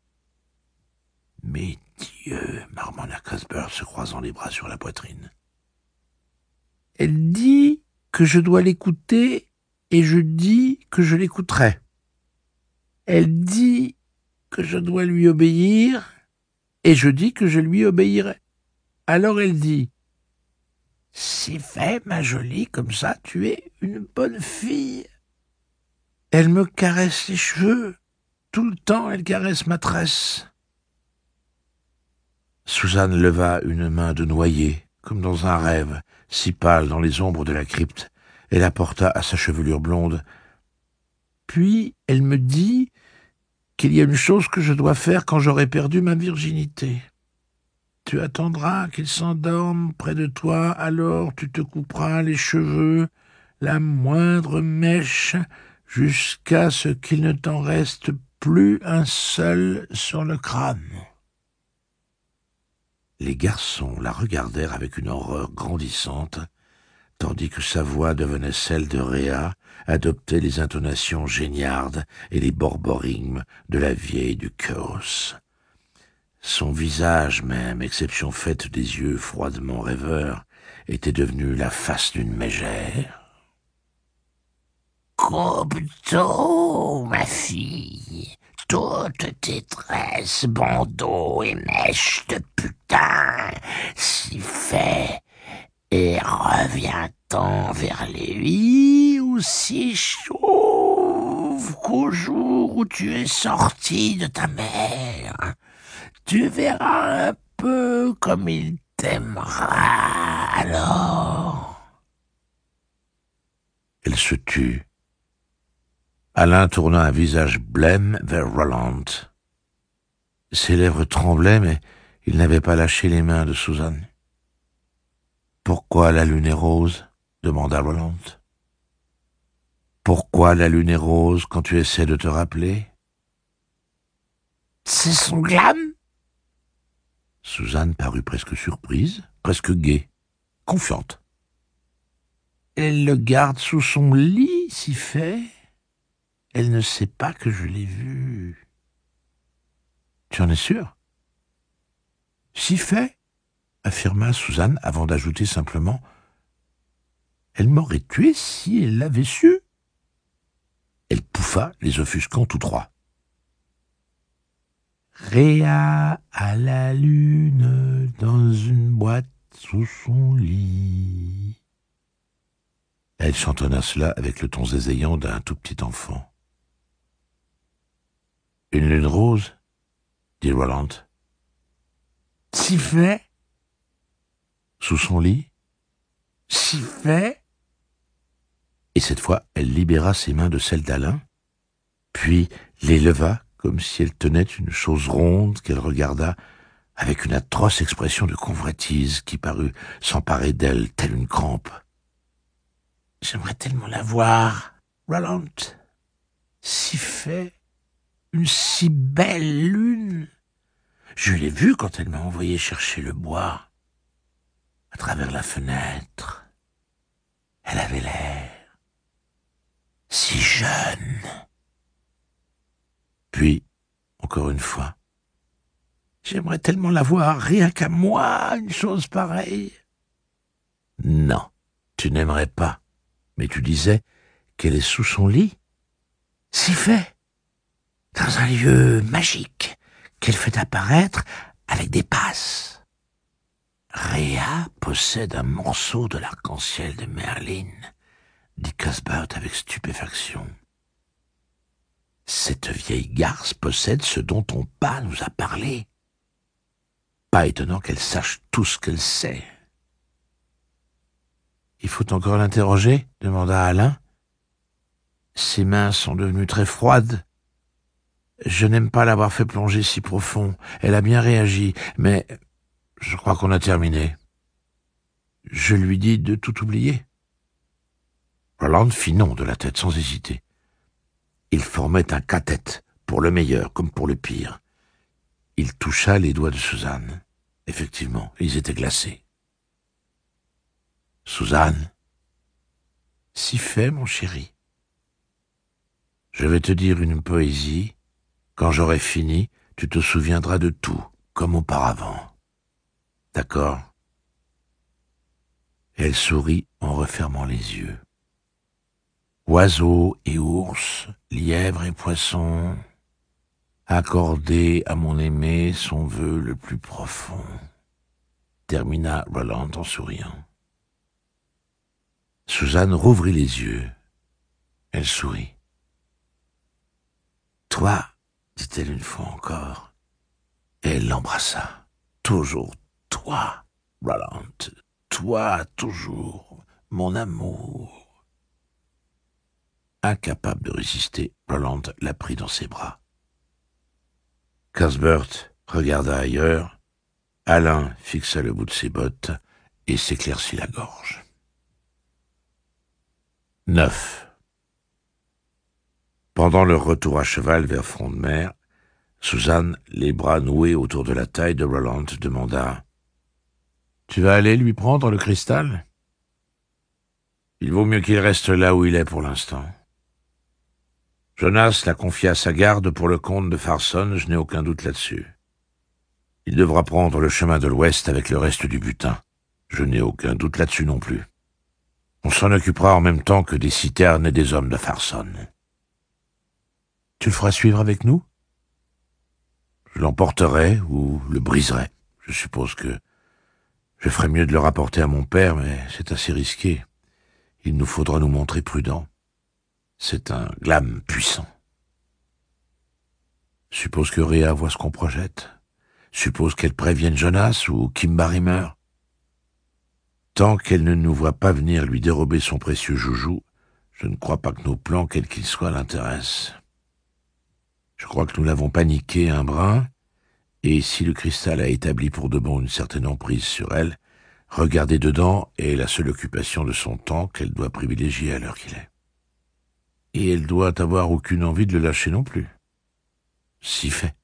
Mes dieux, marmonna Cuthbert se croisant les bras sur la poitrine. Elle dit que je dois l'écouter et je dis que je l'écouterai. Elle dit que je dois lui obéir et je dis que je lui obéirai. Alors elle dit « Si fait, ma jolie, comme ça, tu es une bonne fille. » Elle me caresse les cheveux. Tout le temps, elle caresse ma tresse. Suzanne leva une main de noyer, comme dans un rêve, si pâle dans les ombres de la crypte, et la porta à sa chevelure blonde. Puis elle me dit qu'il y a une chose que je dois faire quand j'aurai perdu ma virginité. Tu attendras qu'il s'endorme près de toi, alors tu te couperas les cheveux, la moindre mèche, jusqu'à ce qu'il ne t'en reste plus un seul sur le crâne. Les garçons la regardèrent avec une horreur grandissante, tandis que sa voix devenait celle de Réa, adoptait les intonations géniardes et les borborigmes de la vieille du chaos. Son visage même, exception faite des yeux froidement rêveurs, était devenu la face d'une mégère. « Coupe-toi, ma fille, toutes tes tresses, bandeaux et mèches de putain, si fait, et reviens-t'en vers lui aussi chauve qu'au jour où tu es sorti de ta mère. Tu verras un peu comme il t'aimera alors. » Elle se tut. Alain tourna un visage blême vers Roland. Ses lèvres tremblaient, mais il n'avait pas lâché les mains de Suzanne. « Pourquoi la lune est rose ?» demanda Roland. « Pourquoi la lune est rose quand tu essaies de te rappeler ?»« C'est son glam ?» Suzanne parut presque surprise, presque gaie, confiante. « Elle le garde sous son lit, si fait. Elle ne sait pas que je l'ai vu. »« Tu en es sûr ?»« Si fait, » affirma Suzanne avant d'ajouter simplement « Elle m'aurait tué si elle l'avait su. » Elle pouffa, les offusquant tous trois. Réa à la lune dans une boîte sous son lit. Elle chantonna cela avec le ton zézayant d'un tout petit enfant. « Une lune rose ?» dit Roland. « Si fait. » Sous son lit. « Si fait. » Et cette fois, elle libéra ses mains de celles d'Alain, puis les leva comme si elle tenait une chose ronde qu'elle regarda avec une atroce expression de convoitise qui parut s'emparer d'elle telle une crampe. « J'aimerais tellement la voir, Roland. Si fait, une si belle lune. Je l'ai vue quand elle m'a envoyé chercher le bois, à travers la fenêtre. Elle avait l'air si jeune. » Puis, encore une fois, « J'aimerais tellement la voir, rien qu'à moi, une chose pareille. » Non, tu n'aimerais pas, mais tu disais qu'elle est sous son lit. Si fait, dans un lieu magique qu'elle fait apparaître avec des passes. Réa possède un morceau de l'arc-en-ciel de Merlin, dit Cuthbert avec stupéfaction. Cette vieille garce possède ce dont ton pas nous a parlé. Pas étonnant qu'elle sache tout ce qu'elle sait. « Il faut encore l'interroger ?» demanda Alain. « Ses mains sont devenues très froides. Je n'aime pas l'avoir fait plonger si profond. Elle a bien réagi, mais je crois qu'on a terminé. Je lui dis de tout oublier. » Roland fit non de la tête sans hésiter. Ils formaient un cathète, pour le meilleur comme pour le pire. Il toucha les doigts de Suzanne. Effectivement, ils étaient glacés. « Suzanne, si fait, mon chéri. Je vais te dire une poésie. Quand j'aurai fini, tu te souviendras de tout, comme auparavant. D'accord ?» Elle sourit en refermant les yeux. Oiseaux et ours, lièvres et poissons, accordez à mon aimé son vœu le plus profond, termina Roland en souriant. Suzanne rouvrit les yeux. Elle sourit. « Toi, dit-elle une fois encore, et elle l'embrassa. Toujours toi, Roland, toi toujours, mon amour. Incapable de résister, Roland la prit dans ses bras. Cuthbert regarda ailleurs. Alain fixa le bout de ses bottes et s'éclaircit la gorge. 9. Pendant leur retour à cheval vers front de mer, Suzanne, les bras noués autour de la taille de Roland, demanda « Tu vas aller lui prendre le cristal ?»« Il vaut mieux qu'il reste là où il est pour l'instant. Jonas l'a confié à sa garde pour le comte de Farson, je n'ai aucun doute là-dessus. Il devra prendre le chemin de l'ouest avec le reste du butin. Je n'ai aucun doute là-dessus non plus. On s'en occupera en même temps que des citernes et des hommes de Farson. Tu le feras suivre avec nous ? Je l'emporterai ou le briserai. Je suppose que je ferais mieux de le rapporter à mon père, mais c'est assez risqué. Il nous faudra nous montrer prudents. C'est un glam puissant. Suppose que Réa voit ce qu'on projette. Suppose qu'elle prévienne Jonas ou Kimberly meurt. Tant qu'elle ne nous voit pas venir lui dérober son précieux joujou, je ne crois pas que nos plans, quels qu'ils soient, l'intéressent. Je crois que nous l'avons paniqué un brin, et si le cristal a établi pour de bon une certaine emprise sur elle, regarder dedans est la seule occupation de son temps qu'elle doit privilégier à l'heure qu'il est. Et elle doit avoir aucune envie de le lâcher non plus. Si fait.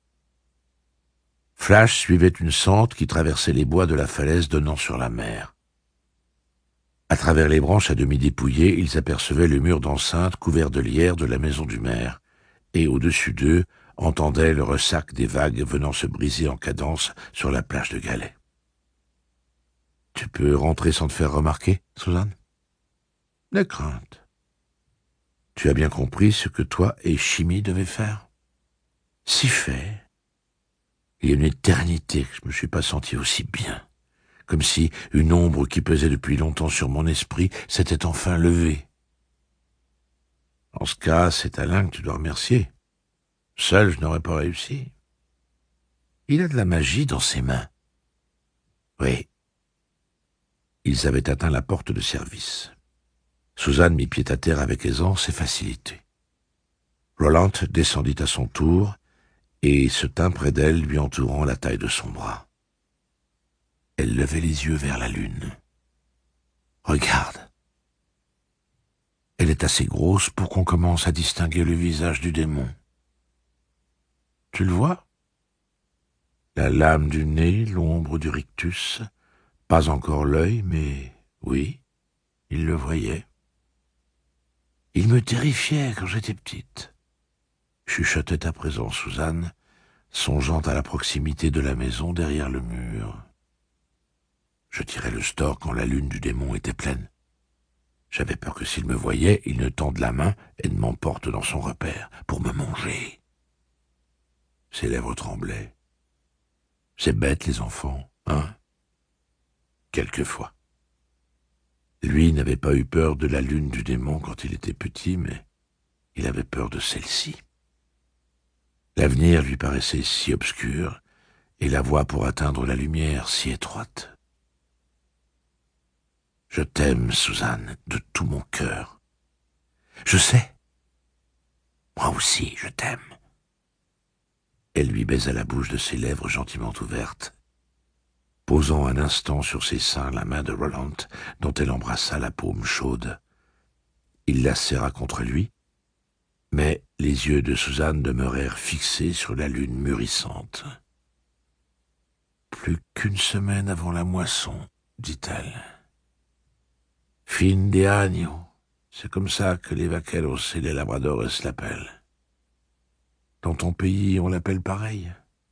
Flash suivait une sente qui traversait les bois de la falaise donnant sur la mer. À travers les branches à demi dépouillées, ils apercevaient le mur d'enceinte couvert de lierre de la maison du maire, et au-dessus d'eux, entendaient le ressac des vagues venant se briser en cadence sur la plage de galets. « Tu peux rentrer sans te faire remarquer, Suzanne ? » ?»« De crainte. Tu as bien compris ce que toi et Chimie devaient faire ? » ?»« Si fait. Il y a une éternité que je me suis pas senti aussi bien. Comme si une ombre qui pesait depuis longtemps sur mon esprit s'était enfin levée. En ce cas, c'est Alain que tu dois remercier. Seul, je n'aurais pas réussi. Il a de la magie dans ses mains. Oui. Ils avaient atteint la porte de service. Suzanne mit pied à terre avec aisance et facilité. Roland descendit à son tour et se tint près d'elle, lui entourant la taille de son bras. Elle levait les yeux vers la lune. « Regarde. Elle est assez grosse pour qu'on commence à distinguer le visage du démon. Tu le vois ? La lame du nez, l'ombre du rictus, pas encore l'œil, mais oui, il le voyait. Il me terrifiait quand j'étais petite. » Chuchotait à présent Suzanne, songeant à la proximité de la maison derrière le mur. Je tirais le store quand la lune du démon était pleine. J'avais peur que s'il me voyait, il ne tende la main et ne m'emporte dans son repère pour me manger. Ses lèvres tremblaient. C'est bête, les enfants, hein ? Quelquefois. Lui n'avait pas eu peur de la lune du démon quand il était petit, mais il avait peur de celle-ci. L'avenir lui paraissait si obscur, et la voie pour atteindre la lumière si étroite. Je t'aime, Suzanne, de tout mon cœur. Je sais. Moi aussi, je t'aime. Elle lui baisa la bouche de ses lèvres gentiment ouvertes, posant un instant sur ses seins la main de Roland, dont elle embrassa la paume chaude. Il la serra contre lui, Mais les yeux de Suzanne demeurèrent fixés sur la lune mûrissante. « Plus qu'une semaine avant la moisson, dit-elle. Fin de año, c'est comme ça que les vaqueros et les labradores l'appellent. Dans ton pays, on l'appelle pareil?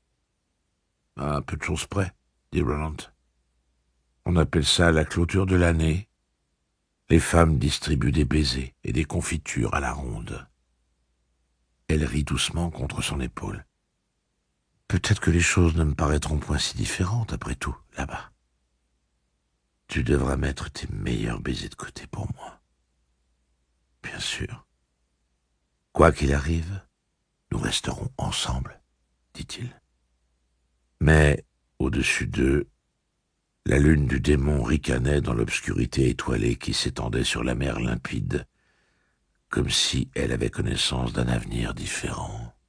À peu de choses près, dit Roland. On appelle ça la clôture de l'année. Les femmes distribuent des baisers et des confitures à la ronde. Elle rit doucement contre son épaule. Peut-être que les choses ne me paraîtront point si différentes, après tout, là-bas. Tu devras mettre tes meilleurs baisers de côté pour moi. Bien sûr. Quoi qu'il arrive, nous resterons ensemble, dit-il. Mais, au-dessus d'eux, la lune du démon ricanait dans l'obscurité étoilée qui s'étendait sur la mer limpide, comme si elle avait connaissance d'un avenir différent.